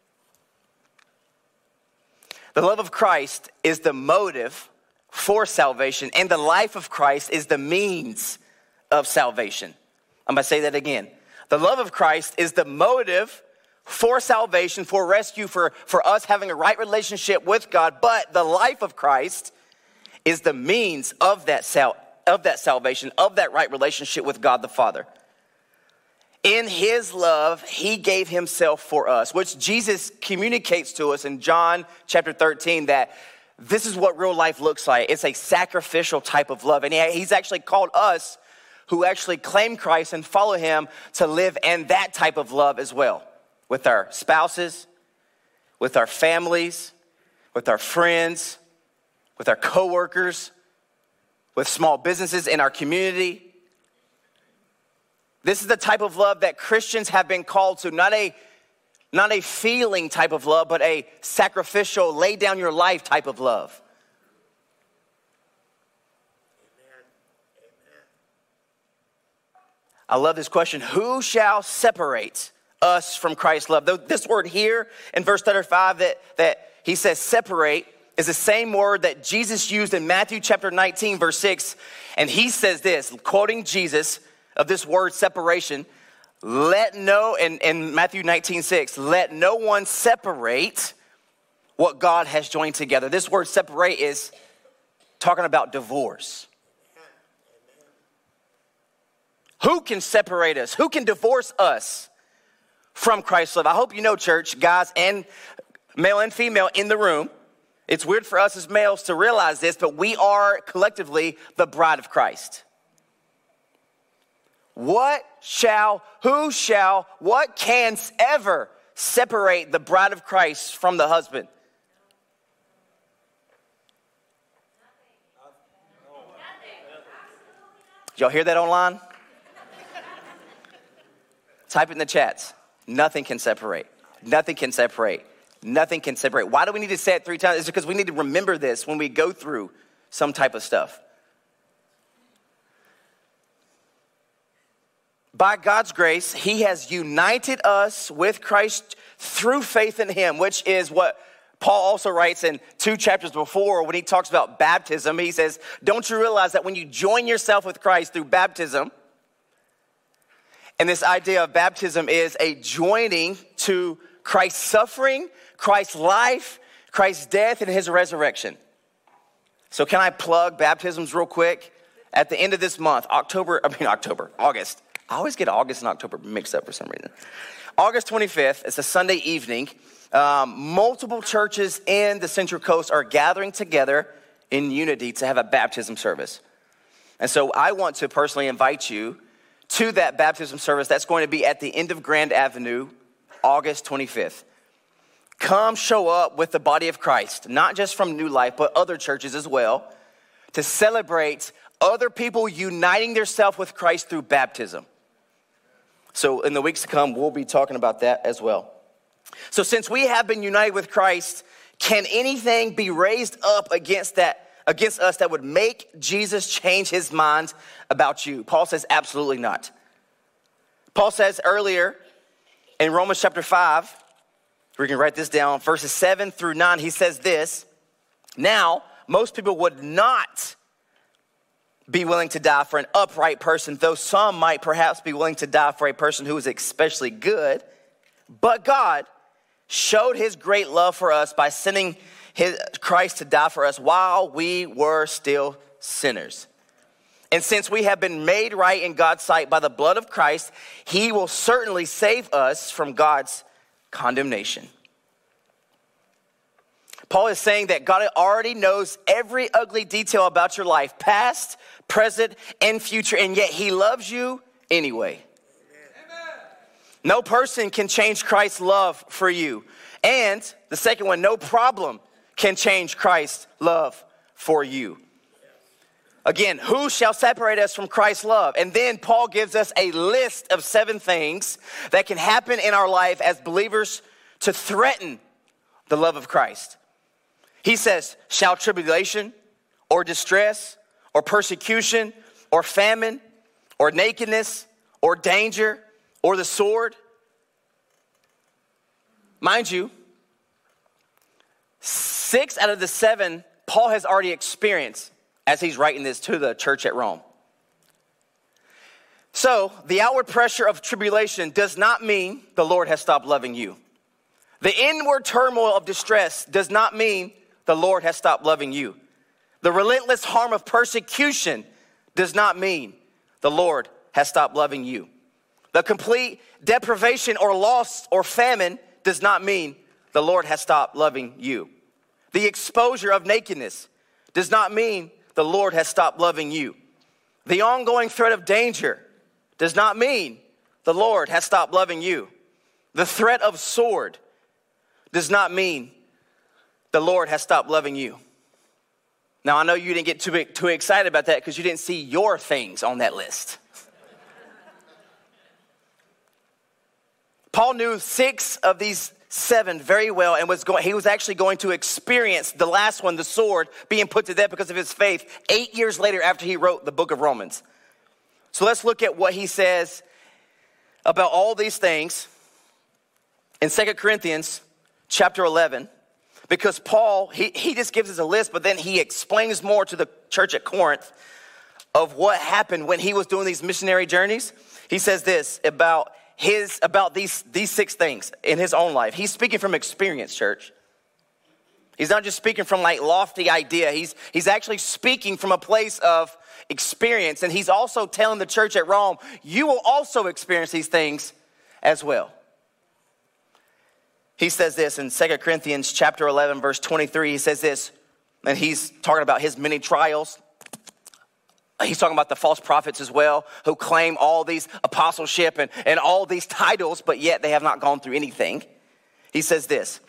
The love of Christ is the motive for salvation, and the life of Christ is the means of salvation. I'm going to say that again. The love of Christ is the motive for salvation, for rescue, for, for us having a right relationship with God, but the life of Christ is the means of that, sal- of that salvation, of that right relationship with God the Father. In his love, he gave himself for us, which Jesus communicates to us in John chapter thirteen, that this is what real life looks like. It's a sacrificial type of love. And he's actually called us who actually claim Christ and follow him to live in that type of love as well. With our spouses, with our families, with our friends, with our coworkers, with small businesses in our community. This is the type of love that Christians have been called to, not a, not a feeling type of love, but a sacrificial, lay down your life type of love. Amen. Amen. I love this question. Who shall separate us from Christ's love? This word here in verse thirty-five that, that he says separate is the same word that Jesus used in Matthew chapter nineteen, verse six. And he says this, quoting Jesus, of this word separation, let no, in, in Matthew nineteen six, let no one separate what God has joined together. This word separate is talking about divorce. Who can separate us? Who can divorce us from Christ's love. I hope you know, church, guys and male and female in the room. It's weird for us as males to realize this, but we are collectively the bride of Christ. What shall, who shall, what can ever separate the bride of Christ from the husband? Did y'all hear that online? Type in the chats. Nothing can separate. Nothing can separate. Nothing can separate. Why do we need to say it three times? It's because we need to remember this when we go through some type of stuff. By God's grace, he has united us with Christ through faith in him, which is what Paul also writes in two chapters before when he talks about baptism. He says, don't you realize that when you join yourself with Christ through baptism, and this idea of baptism is a joining to Christ's suffering, Christ's life, Christ's death, and his resurrection. So can I plug baptisms real quick? At the end of this month, October, I mean October, August. I always get August and October mixed up for some reason. August twenty-fifth, it's a Sunday evening. Um, multiple churches in the Central Coast are gathering together in unity to have a baptism service. And so I want to personally invite you to that baptism service. That's going to be at the end of Grand Avenue, August twenty-fifth. Come show up with the body of Christ, not just from New Life, but other churches as well, to celebrate other people uniting themselves with Christ through baptism. So in the weeks to come, we'll be talking about that as well. So since we have been united with Christ, can anything be raised up against that, against us that would make Jesus change his mind about you? Paul says absolutely not. Paul says earlier in Romans chapter five, we can write this down, verses seven through nine, he says this, now most people would not be willing to die for an upright person, though some might perhaps be willing to die for a person who is especially good. But God showed his great love for us by sending his Christ to die for us while we were still sinners. And since we have been made right in God's sight by the blood of Christ, he will certainly save us from God's condemnation. Paul is saying that God already knows every ugly detail about your life, past, present, and future, and yet he loves you anyway. Amen. No person can change Christ's love for you. And the second one, no problem can change Christ's love for you. Again, who shall separate us from Christ's love? And then Paul gives us a list of seven things that can happen in our life as believers to threaten the love of Christ. He says, shall tribulation or distress or persecution or famine or nakedness or danger or the sword? Mind you, six out of the seven Paul has already experienced as he's writing this to the church at Rome. So the outward pressure of tribulation does not mean the Lord has stopped loving you. The inward turmoil of distress does not mean the Lord has stopped loving you. The relentless harm of persecution does not mean the Lord has stopped loving you. The complete deprivation or loss or famine does not mean the Lord has stopped loving you. The exposure of nakedness does not mean the Lord has stopped loving you. The ongoing threat of danger does not mean the Lord has stopped loving you. The threat of sword does not mean the Lord has stopped loving you. Now, I know you didn't get too, too excited about that because you didn't see your things on that list. Paul knew six of these seven very well and was going, he was actually going to experience the last one, the sword, being put to death because of his faith eight years later after he wrote the book of Romans. So let's look at what he says about all these things in Second Corinthians chapter eleven. Because Paul, he, he just gives us a list, but then he explains more to the church at Corinth of what happened when he was doing these missionary journeys. He says this about his about these, these six things in his own life. He's speaking from experience, church. He's not just speaking from like lofty idea. He's, he's actually speaking from a place of experience. And he's also telling the church at Rome, you will also experience these things as well. He says this in Second Corinthians chapter eleven, verse twenty-three. He says this, and he's talking about his many trials. He's talking about the false prophets as well, who claim all these apostleship and, and all these titles, but yet they have not gone through anything. He says this,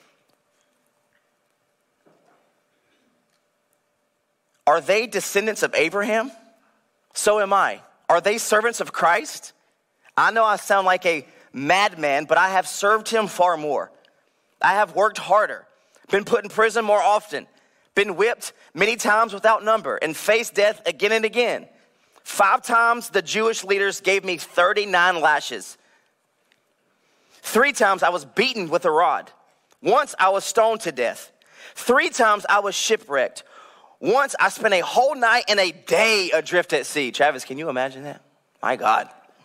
are they descendants of Abraham? So am I. Are they servants of Christ? I know I sound like a madman, but I have served him far more. I have worked harder, been put in prison more often, been whipped many times without number, and faced death again and again. Five times the Jewish leaders gave me thirty-nine lashes. Three times I was beaten with a rod. Once I was stoned to death. Three times I was shipwrecked. Once I spent a whole night and a day adrift at sea. Travis, can you imagine that? My God.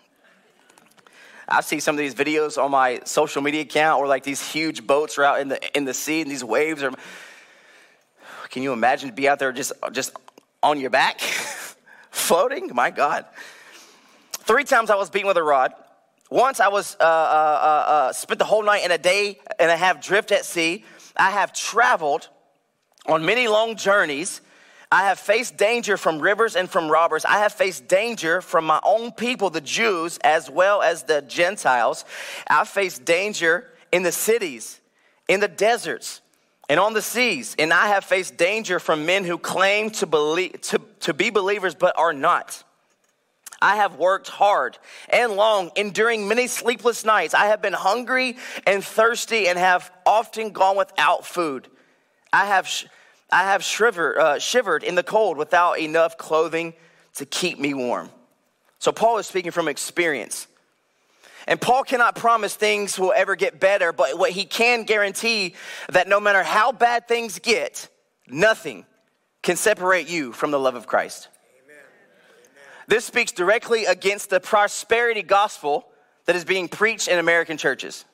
I see some of these videos on my social media account where like these huge boats are out in the in the sea and these waves are. Can you imagine to be out there just, just on your back, floating? My God. Three times I was beaten with a rod. Once I was uh, uh, uh, spent the whole night and a day and a half drift at sea. I have traveled on many long journeys. I have faced danger from rivers and from robbers. I have faced danger from my own people, the Jews, as well as the Gentiles. I've faced danger in the cities, in the deserts, and on the seas. And I have faced danger from men who claim to believe to, to be believers but are not. I have worked hard and long, enduring many sleepless nights. I have been hungry and thirsty and have often gone without food. I have sh- I have shiver, uh, shivered in the cold without enough clothing to keep me warm. So Paul is speaking from experience. And Paul cannot promise things will ever get better, but what he can guarantee that no matter how bad things get, nothing can separate you from the love of Christ. Amen. This speaks directly against the prosperity gospel that is being preached in American churches.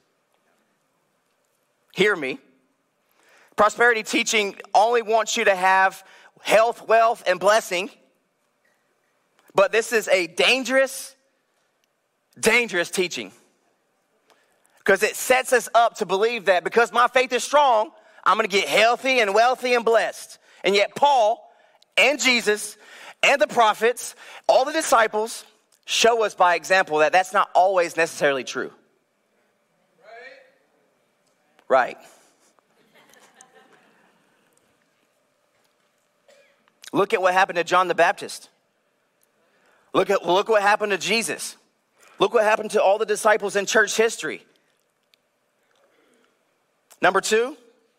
Hear me. Prosperity teaching only wants you to have health, wealth, and blessing. But this is a dangerous, dangerous teaching. Because it sets us up to believe that because my faith is strong, I'm going to get healthy and wealthy and blessed. And yet Paul and Jesus and the prophets, all the disciples, show us by example that that's not always necessarily true. Right. Right. Look at what happened to John the Baptist. Look at look what happened to Jesus. Look what happened to all the disciples in church history. Number two,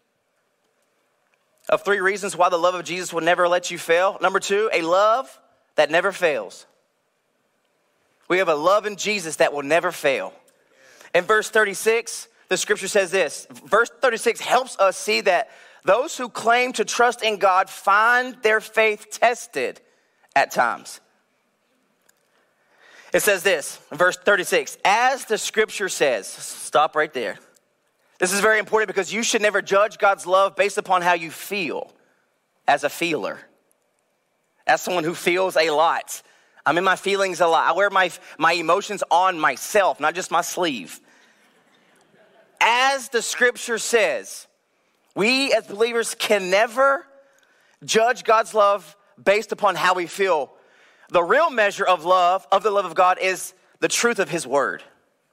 of three reasons why the love of Jesus will never let you fail. Number two, a love that never fails. We have a love in Jesus that will never fail. In verse thirty-six, the scripture says this. Verse thirty-six helps us see that those who claim to trust in God find their faith tested at times. It says this, in verse thirty-six, as the scripture says, stop right there. This is very important because you should never judge God's love based upon how you feel as a feeler, as someone who feels a lot. I'm in my feelings a lot. I wear my, my emotions on myself, not just my sleeve. As the scripture says, we as believers can never judge God's love based upon how we feel. The real measure of love, of the love of God, is the truth of his word.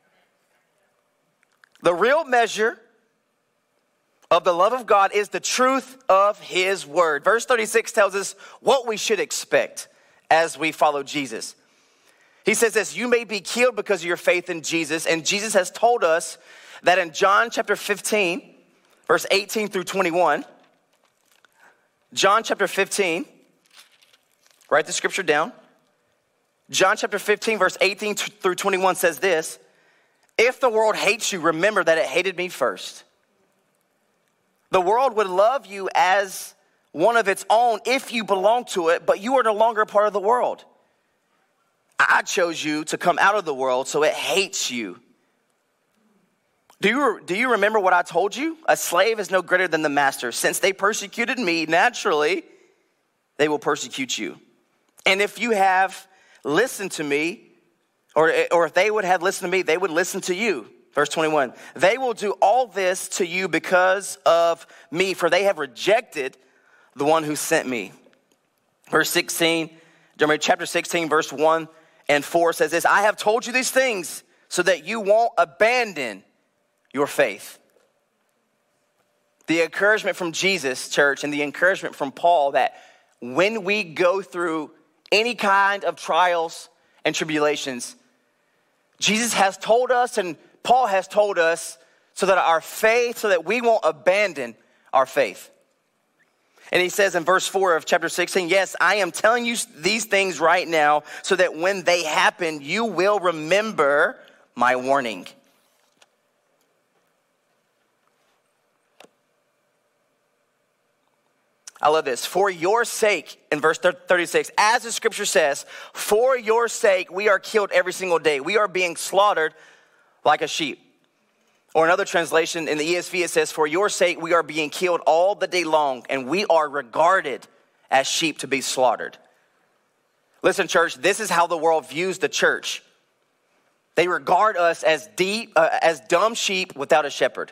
The real measure of the love of God is the truth of his word. Verse thirty-six tells us what we should expect as we follow Jesus. He says this, you may be killed because of your faith in Jesus. And Jesus has told us that in John chapter fifteen, verse eighteen through twenty-one, John chapter fifteen, write the scripture down. John chapter fifteen, verse eighteen through twenty-one says this, if the world hates you, remember that it hated me first. The world would love you as one of its own if you belong to it, but you are no longer a part of the world. I chose you to come out of the world, so it hates you. Do you, do you remember what I told you? A slave is no greater than the master. Since they persecuted me, naturally, they will persecute you. And if you have listened to me, or, or if they would have listened to me, they would listen to you. Verse twenty-one, they will do all this to you because of me, for they have rejected the one who sent me. Verse sixteen, chapter sixteen, verse one and four says this, I have told you these things so that you won't abandon your faith. The encouragement from Jesus, church, and the encouragement from Paul that when we go through any kind of trials and tribulations, Jesus has told us and Paul has told us so that our faith, so that we won't abandon our faith. And he says in verse four of chapter sixteen, yes, I am telling you these things right now so that when they happen, you will remember my warning. I love this. For your sake, in verse thirty-six, as the scripture says, for your sake, we are killed every single day. We are being slaughtered like a sheep. Or another translation in the E S V, it says, for your sake, we are being killed all the day long, and we are regarded as sheep to be slaughtered. Listen, church, this is how the world views the church. They regard us as deep, uh, as dumb sheep without a shepherd.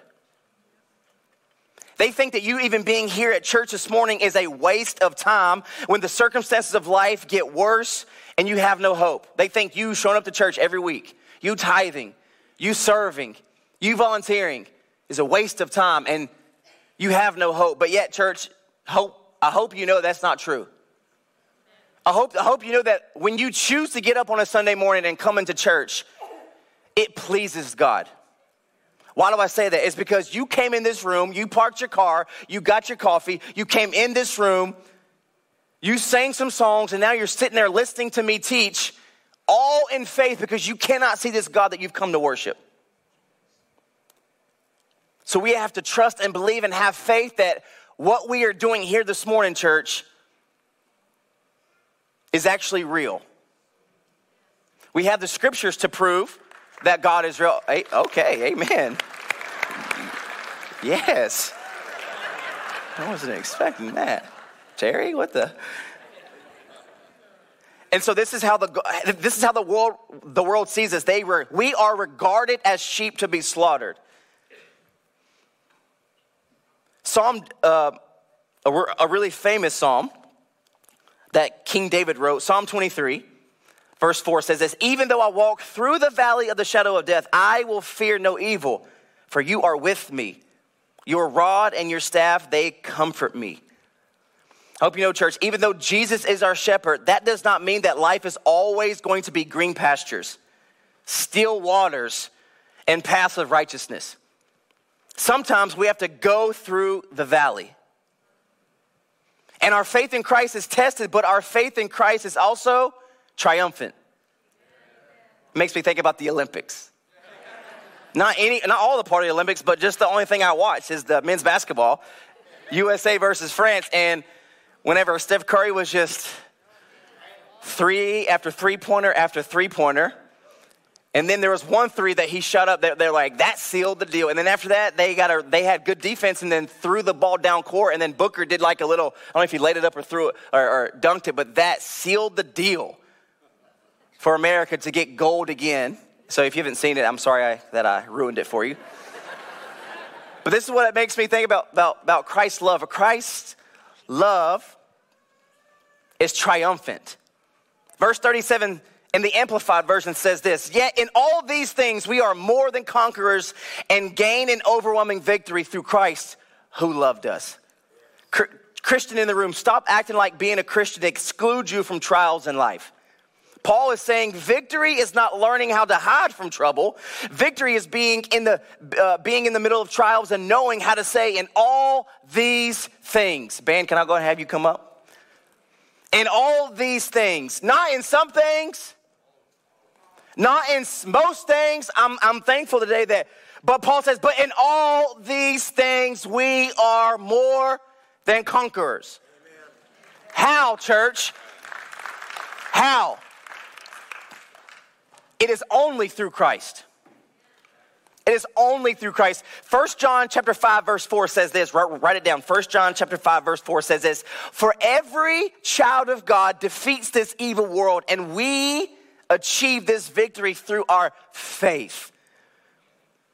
They think that you even being here at church this morning is a waste of time when the circumstances of life get worse and you have no hope. They think you showing up to church every week, you tithing, you serving, you volunteering is a waste of time and you have no hope. But yet, church, hope, I hope you know that's not true. I hope, I hope you know that when you choose to get up on a Sunday morning and come into church, it pleases God. Why do I say that? It's because you came in this room, you parked your car, you got your coffee, you came in this room, you sang some songs, and now you're sitting there listening to me teach, all in faith because you cannot see this God that you've come to worship. So we have to trust and believe and have faith that what we are doing here this morning, church, is actually real. We have the scriptures to prove that God is real. Hey, okay, amen. Yes. I wasn't expecting that. Jerry, what the? And so this is how the this is how the world the world sees us. They were we are regarded as sheep to be slaughtered. Psalm, uh, a, a really famous psalm that King David wrote, Psalm twenty-three, verse four says this, even though I walk through the valley of the shadow of death, I will fear no evil, for you are with me. Your rod and your staff, they comfort me. I hope you know, church, even though Jesus is our shepherd, that does not mean that life is always going to be green pastures, still waters, and paths of righteousness. Sometimes we have to go through the valley. And our faith in Christ is tested, but our faith in Christ is also triumphant. It makes me think about the Olympics. Not any, not all the part of the Olympics, but just the only thing I watch is the men's basketball, U S A versus France. And whenever Steph Curry was just three after three-pointer after three-pointer, and then there was one three that he shot up. They're, they're like, that sealed the deal. And then after that, they got a, they had good defense and then threw the ball down court. And then Booker did like a little, I don't know if he laid it up or threw it or, or dunked it, but that sealed the deal for America to get gold again. So if you haven't seen it, I'm sorry I, that I ruined it for you. But this is what it makes me think about, about, about Christ's love. Christ's love is triumphant. Verse thirty-seven in the Amplified Version says this, yet in all these things we are more than conquerors and gain an overwhelming victory through Christ who loved us. Christian in the room, stop acting like being a Christian excludes you from trials in life. Paul is saying victory is not learning how to hide from trouble. Victory is being in the uh, being in the middle of trials and knowing how to say in all these things. Band, can I go and have you come up? In all these things, not in some things, not in most things. I'm, I'm thankful today that, but Paul says, but in all these things, we are more than conquerors. Amen. How, church? How? It is only through Christ. It is only through Christ. First John chapter five verse four says this. Write, write it down. First John chapter five verse four says this. For every child of God defeats this evil world, and we achieve this victory through our faith.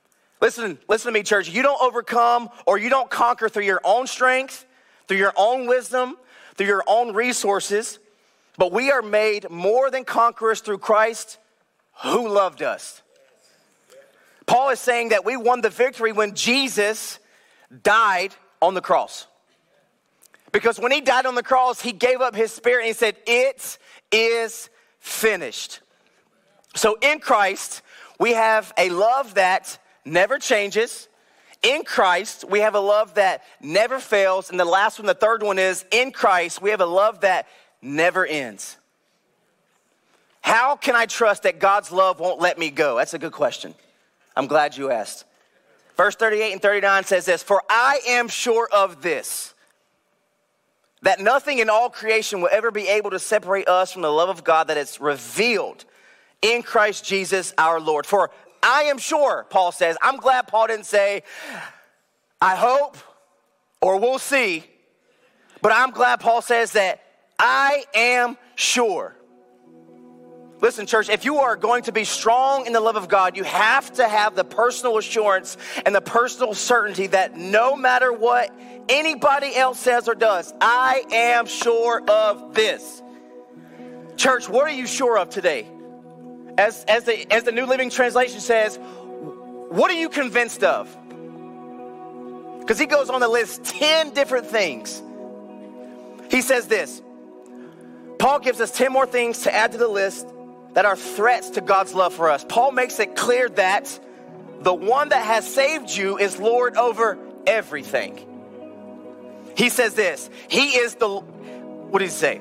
Listen, listen to me, church. You don't overcome or you don't conquer through your own strength, through your own wisdom, through your own resources, but we are made more than conquerors through Christ who loved us. Paul is saying that we won the victory when Jesus died on the cross. Because when he died on the cross, he gave up his spirit and he said, it is finished. So in Christ, we have a love that never changes. In Christ, we have a love that never fails. And the last one, the third one is, in Christ, we have a love that never ends. How can I trust that God's love won't let me go? That's a good question. I'm glad you asked. Verse thirty-eight and thirty-nine says this, for I am sure of this, that nothing in all creation will ever be able to separate us from the love of God that is revealed in Christ Jesus our Lord. For I am sure, Paul says, I'm glad Paul didn't say, I hope, or we'll see. But I'm glad Paul says that I am sure. Listen, church, if you are going to be strong in the love of God, you have to have the personal assurance and the personal certainty that no matter what anybody else says or does, I am sure of this. Church, what are you sure of today? As, as, the, as the New Living Translation says, what are you convinced of? Because he goes on to list ten different things. He says this, Paul gives us ten more things to add to the list that are threats to God's love for us. Paul makes it clear that the one that has saved you is Lord over everything. He says this, he is the, what did he say?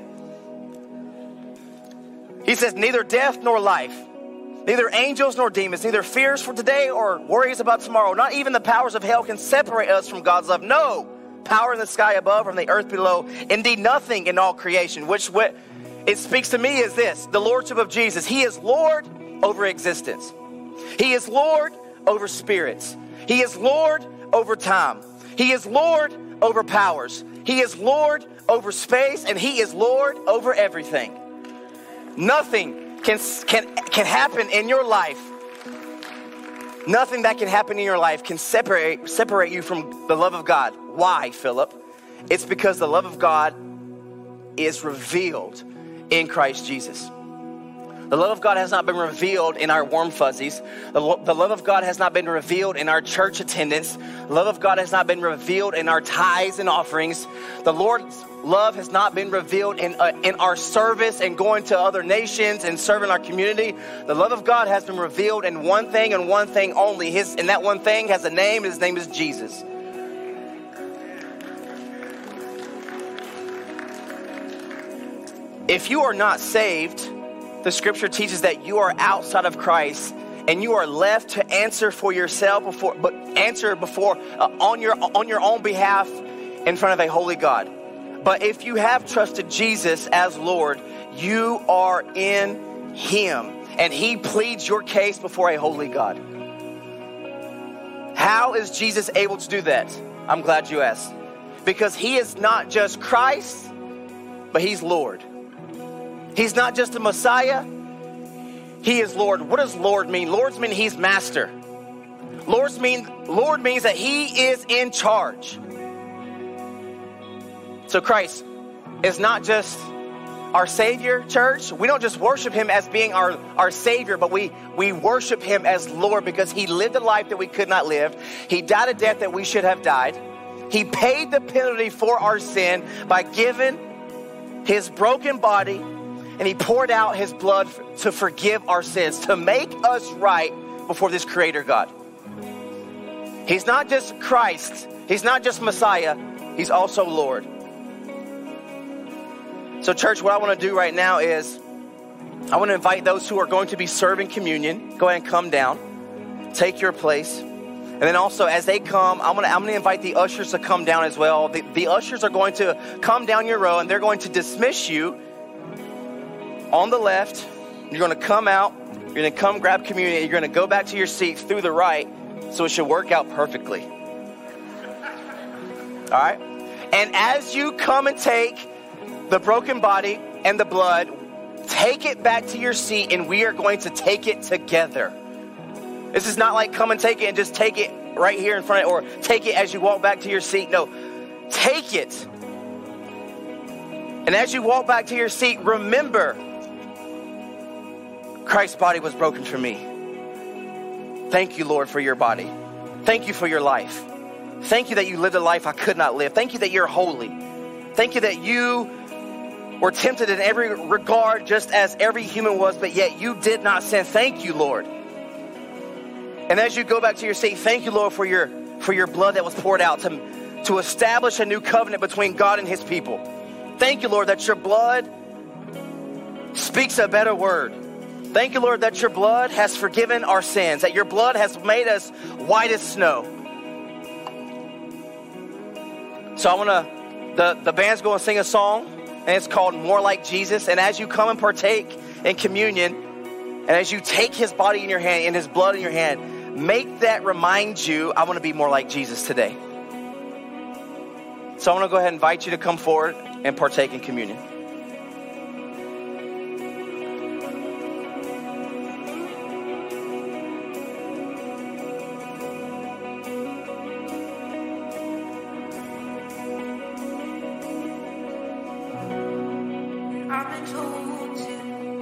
He says, neither death nor life, neither angels nor demons, neither fears for today or worries about tomorrow, not even the powers of hell can separate us from God's love. No power in the sky above or in the earth below, indeed nothing in all creation, which what it speaks to me is this, the Lordship of Jesus. He is Lord over existence. He is Lord over spirits. He is Lord over time. He is Lord over powers. He is Lord over space, and he is Lord over everything. Nothing can, can, can happen in your life. Nothing that can happen in your life can separate, separate you from the love of God. Why, Philip? It's because the love of God is revealed in Christ Jesus. The love of God has not been revealed in our warm fuzzies. The, lo- the love of God has not been revealed in our church attendance. The love of God has not been revealed in our tithes and offerings. The Lord's love has not been revealed in, uh, in our service and going to other nations and serving our community. The love of God has been revealed in one thing and one thing only. His, and that one thing has a name. His name is Jesus. If you are not saved, the scripture teaches that you are outside of Christ and you are left to answer for yourself before, but answer before uh, on your on your own behalf in front of a holy God. But if you have trusted Jesus as Lord, you are in him and he pleads your case before a holy God. How is Jesus able to do that? I'm glad you asked. Because he is not just Christ, but he's Lord. He's not just a Messiah, he is Lord. What does Lord mean? Lord means he's master. Lord's mean, Lord means that he is in charge. So Christ is not just our Savior, church. We don't just worship him as being our, our Savior, but we, we worship him as Lord because he lived a life that we could not live. He died a death that we should have died. He paid the penalty for our sin by giving his broken body, and he poured out his blood to forgive our sins, to make us right before this Creator God. He's not just Christ. He's not just Messiah. He's also Lord. So church, what I want to do right now is I want to invite those who are going to be serving communion. Go ahead and come down. Take your place. And then also as they come, I'm going to, I'm going to invite the ushers to come down as well. The, the ushers are going to come down your row and they're going to dismiss you on the left. You're going to come out. You're going to come grab communion. You're going to go back to your seats through the right. So it should work out perfectly. All right. And as you come and take the broken body and the blood, take it back to your seat and we are going to take it together. This is not like come and take it and just take it right here in front of, or take it as you walk back to your seat. No, take it. And as you walk back to your seat, remember, Christ's body was broken for me. Thank you, Lord, for your body. Thank you for your life. Thank you that you lived a life I could not live. Thank you that you're holy. Thank you that you were tempted in every regard just as every human was, but yet you did not sin. Thank you, Lord. And as you go back to your seat, thank you, Lord, for your, for your blood that was poured out to, to establish a new covenant between God and his people. Thank you, Lord, that your blood speaks a better word. Thank you, Lord, that your blood has forgiven our sins, that your blood has made us white as snow. So I want to, the, the band's going to sing a song, and it's called More Like Jesus. And as you come and partake in communion, and as you take his body in your hand and his blood in your hand, make that remind you, I want to be more like Jesus today. So I want to go ahead and invite you to come forward and partake in communion. I've been told to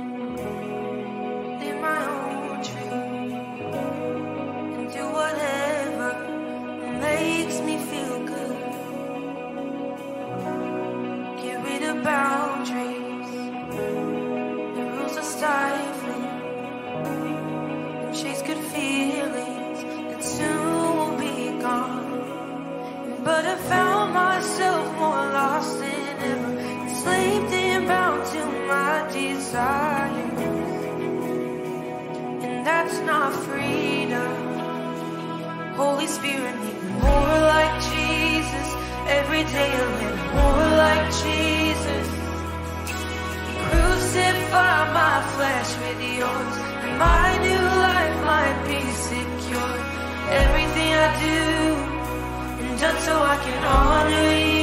live my own truth and do whatever makes me feel good. Get rid of boundaries, the rules are stifling, and chase good feelings that soon will be gone. But I found myself more lost than ever, enslaved and bound to my desires, and that's not freedom. Holy Spirit, make me more like Jesus. Every day I live more like Jesus. Crucify my flesh with yours, and my new life might be secure. Everything I do, and just so I can honor you.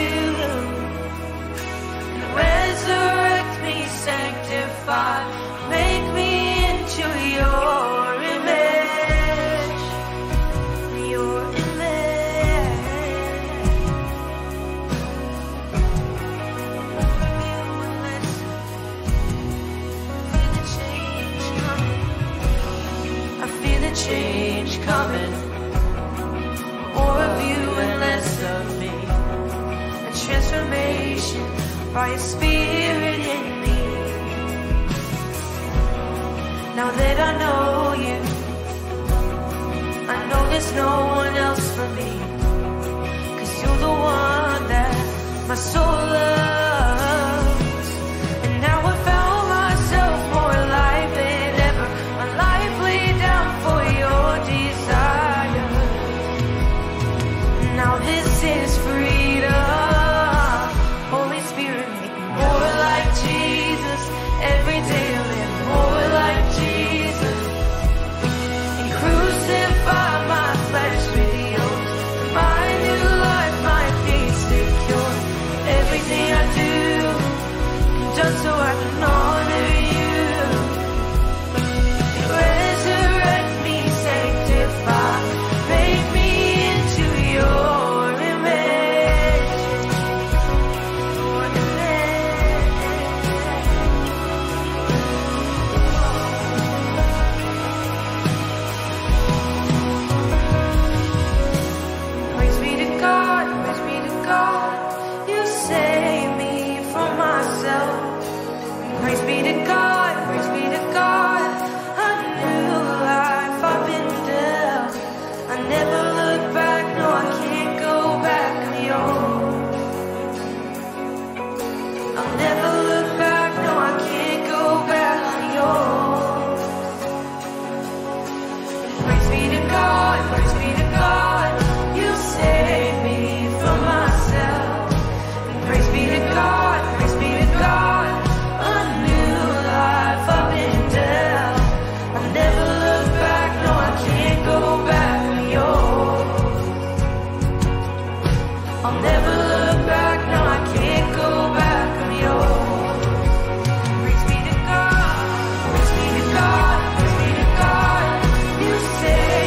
Resurrect me, sanctify, make me into your image, your image. I feel the change coming, more of you and less of me, a transformation by your spirit in me. Now that I know you, I know there's no one else for me, 'cause you're the one that my soul loves. And now I found myself more alive than ever, my life laid down for your desire. Now this is freedom. Holy Spirit, make me more like Jesus. Every day I live more like Jesus. And crucify my flesh with yours. My new life might be secure. Everything I do, just so I can honor you. Resurrect me, sanctify, make me into your image. Your image. Praise be to God, praise be to God. You save me from myself. Praise be to God, praise be to God. A new life I've been dealt. I never look back, no I can't go back. I'm yours. I'll never look back, no I can't go back. I'm yours. Praise be to God, praise be to God. You save me from myself. Praise be to God, praise be to God. A new life I've been dealt. I'll never look back, no I can't go back. I'm yours. I'll never look back, no I can't go back. I'm yours. Praise be to God, praise be to God, praise be to God. You save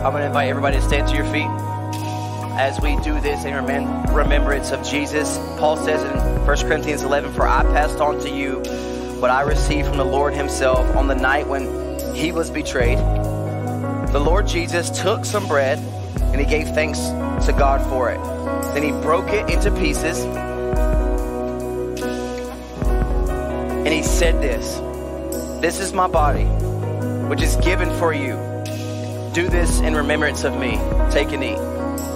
I'm going to invite everybody to stand to your feet as we do this in remem- remembrance of Jesus. Paul says in First Corinthians eleven, "For I passed on to you what I received from the Lord himself on the night when he was betrayed. The Lord Jesus took some bread and he gave thanks to God for it. Then he broke it into pieces and he said this, 'This is my body, which is given for you. Do this in remembrance of me.' Take and eat."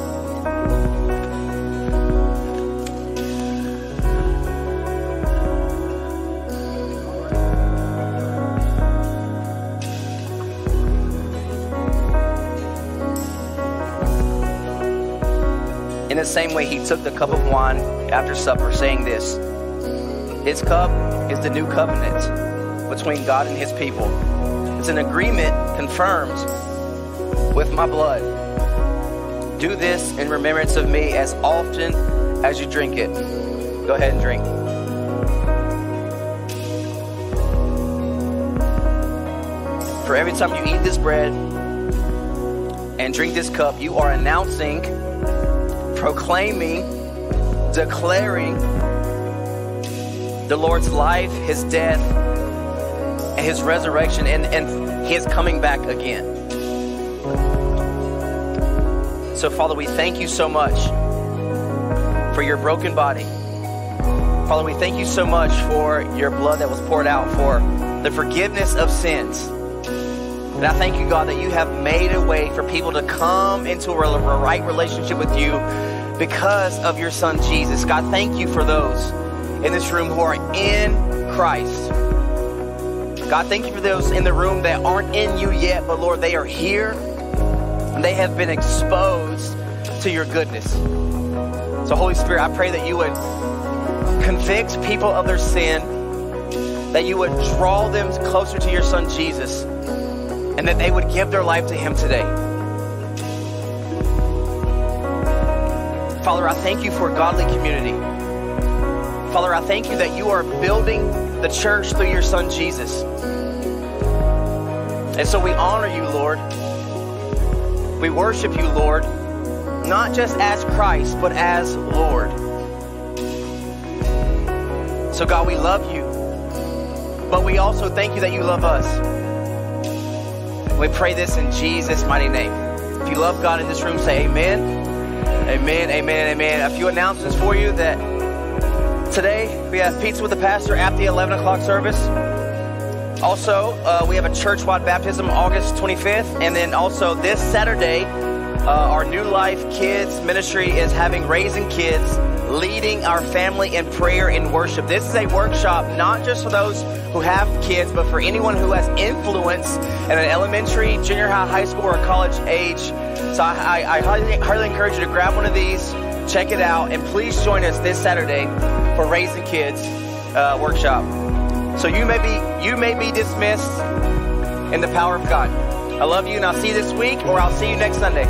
In the same way, he took the cup of wine after supper, saying this, "This cup is the new covenant between God and his people. It's an agreement confirmed with my blood. Do this in remembrance of me as often as you drink it." Go ahead and drink. For every time you eat this bread and drink this cup, you are announcing, proclaiming, declaring the Lord's life, his death, and his resurrection, and, and his coming back again. So, Father, we thank you so much for your broken body. Father, we thank you so much for your blood that was poured out for the forgiveness of sins. And I thank you, God, that you have made a way for people to come into a right relationship with you because of your son, Jesus. God, thank you for those in this room who are in Christ. God, thank you for those in the room that aren't in you yet, but Lord, they are here and they have been exposed to your goodness. So Holy Spirit, I pray that you would convict people of their sin, that you would draw them closer to your son, Jesus, and that they would give their life to him today. Father, I thank you for godly community. Father, I thank you that you are building the church through your son, Jesus. And so we honor you, Lord. We worship you, Lord, not just as Christ, but as Lord. So God, we love you, but we also thank you that you love us. We pray this in Jesus' mighty name. If you love God in this room, say amen. Amen, amen, amen. A few announcements for you that today we have Pizza with the Pastor at the eleven o'clock service. Also, uh, we have a church-wide baptism August twenty-fifth. And then also this Saturday, uh, our New Life Kids Ministry is having Raising Kids, leading our family in prayer and worship. This is a workshop not just for those who have kids, but for anyone who has influence at an elementary, junior high, high school, or college age. So I, I, I highly, highly encourage you to grab one of these, check it out, and please join us this Saturday for Raising Kids uh, workshop. So you may be you may be dismissed in the power of God. I love you, and I'll see you this week, or I'll see you next Sunday.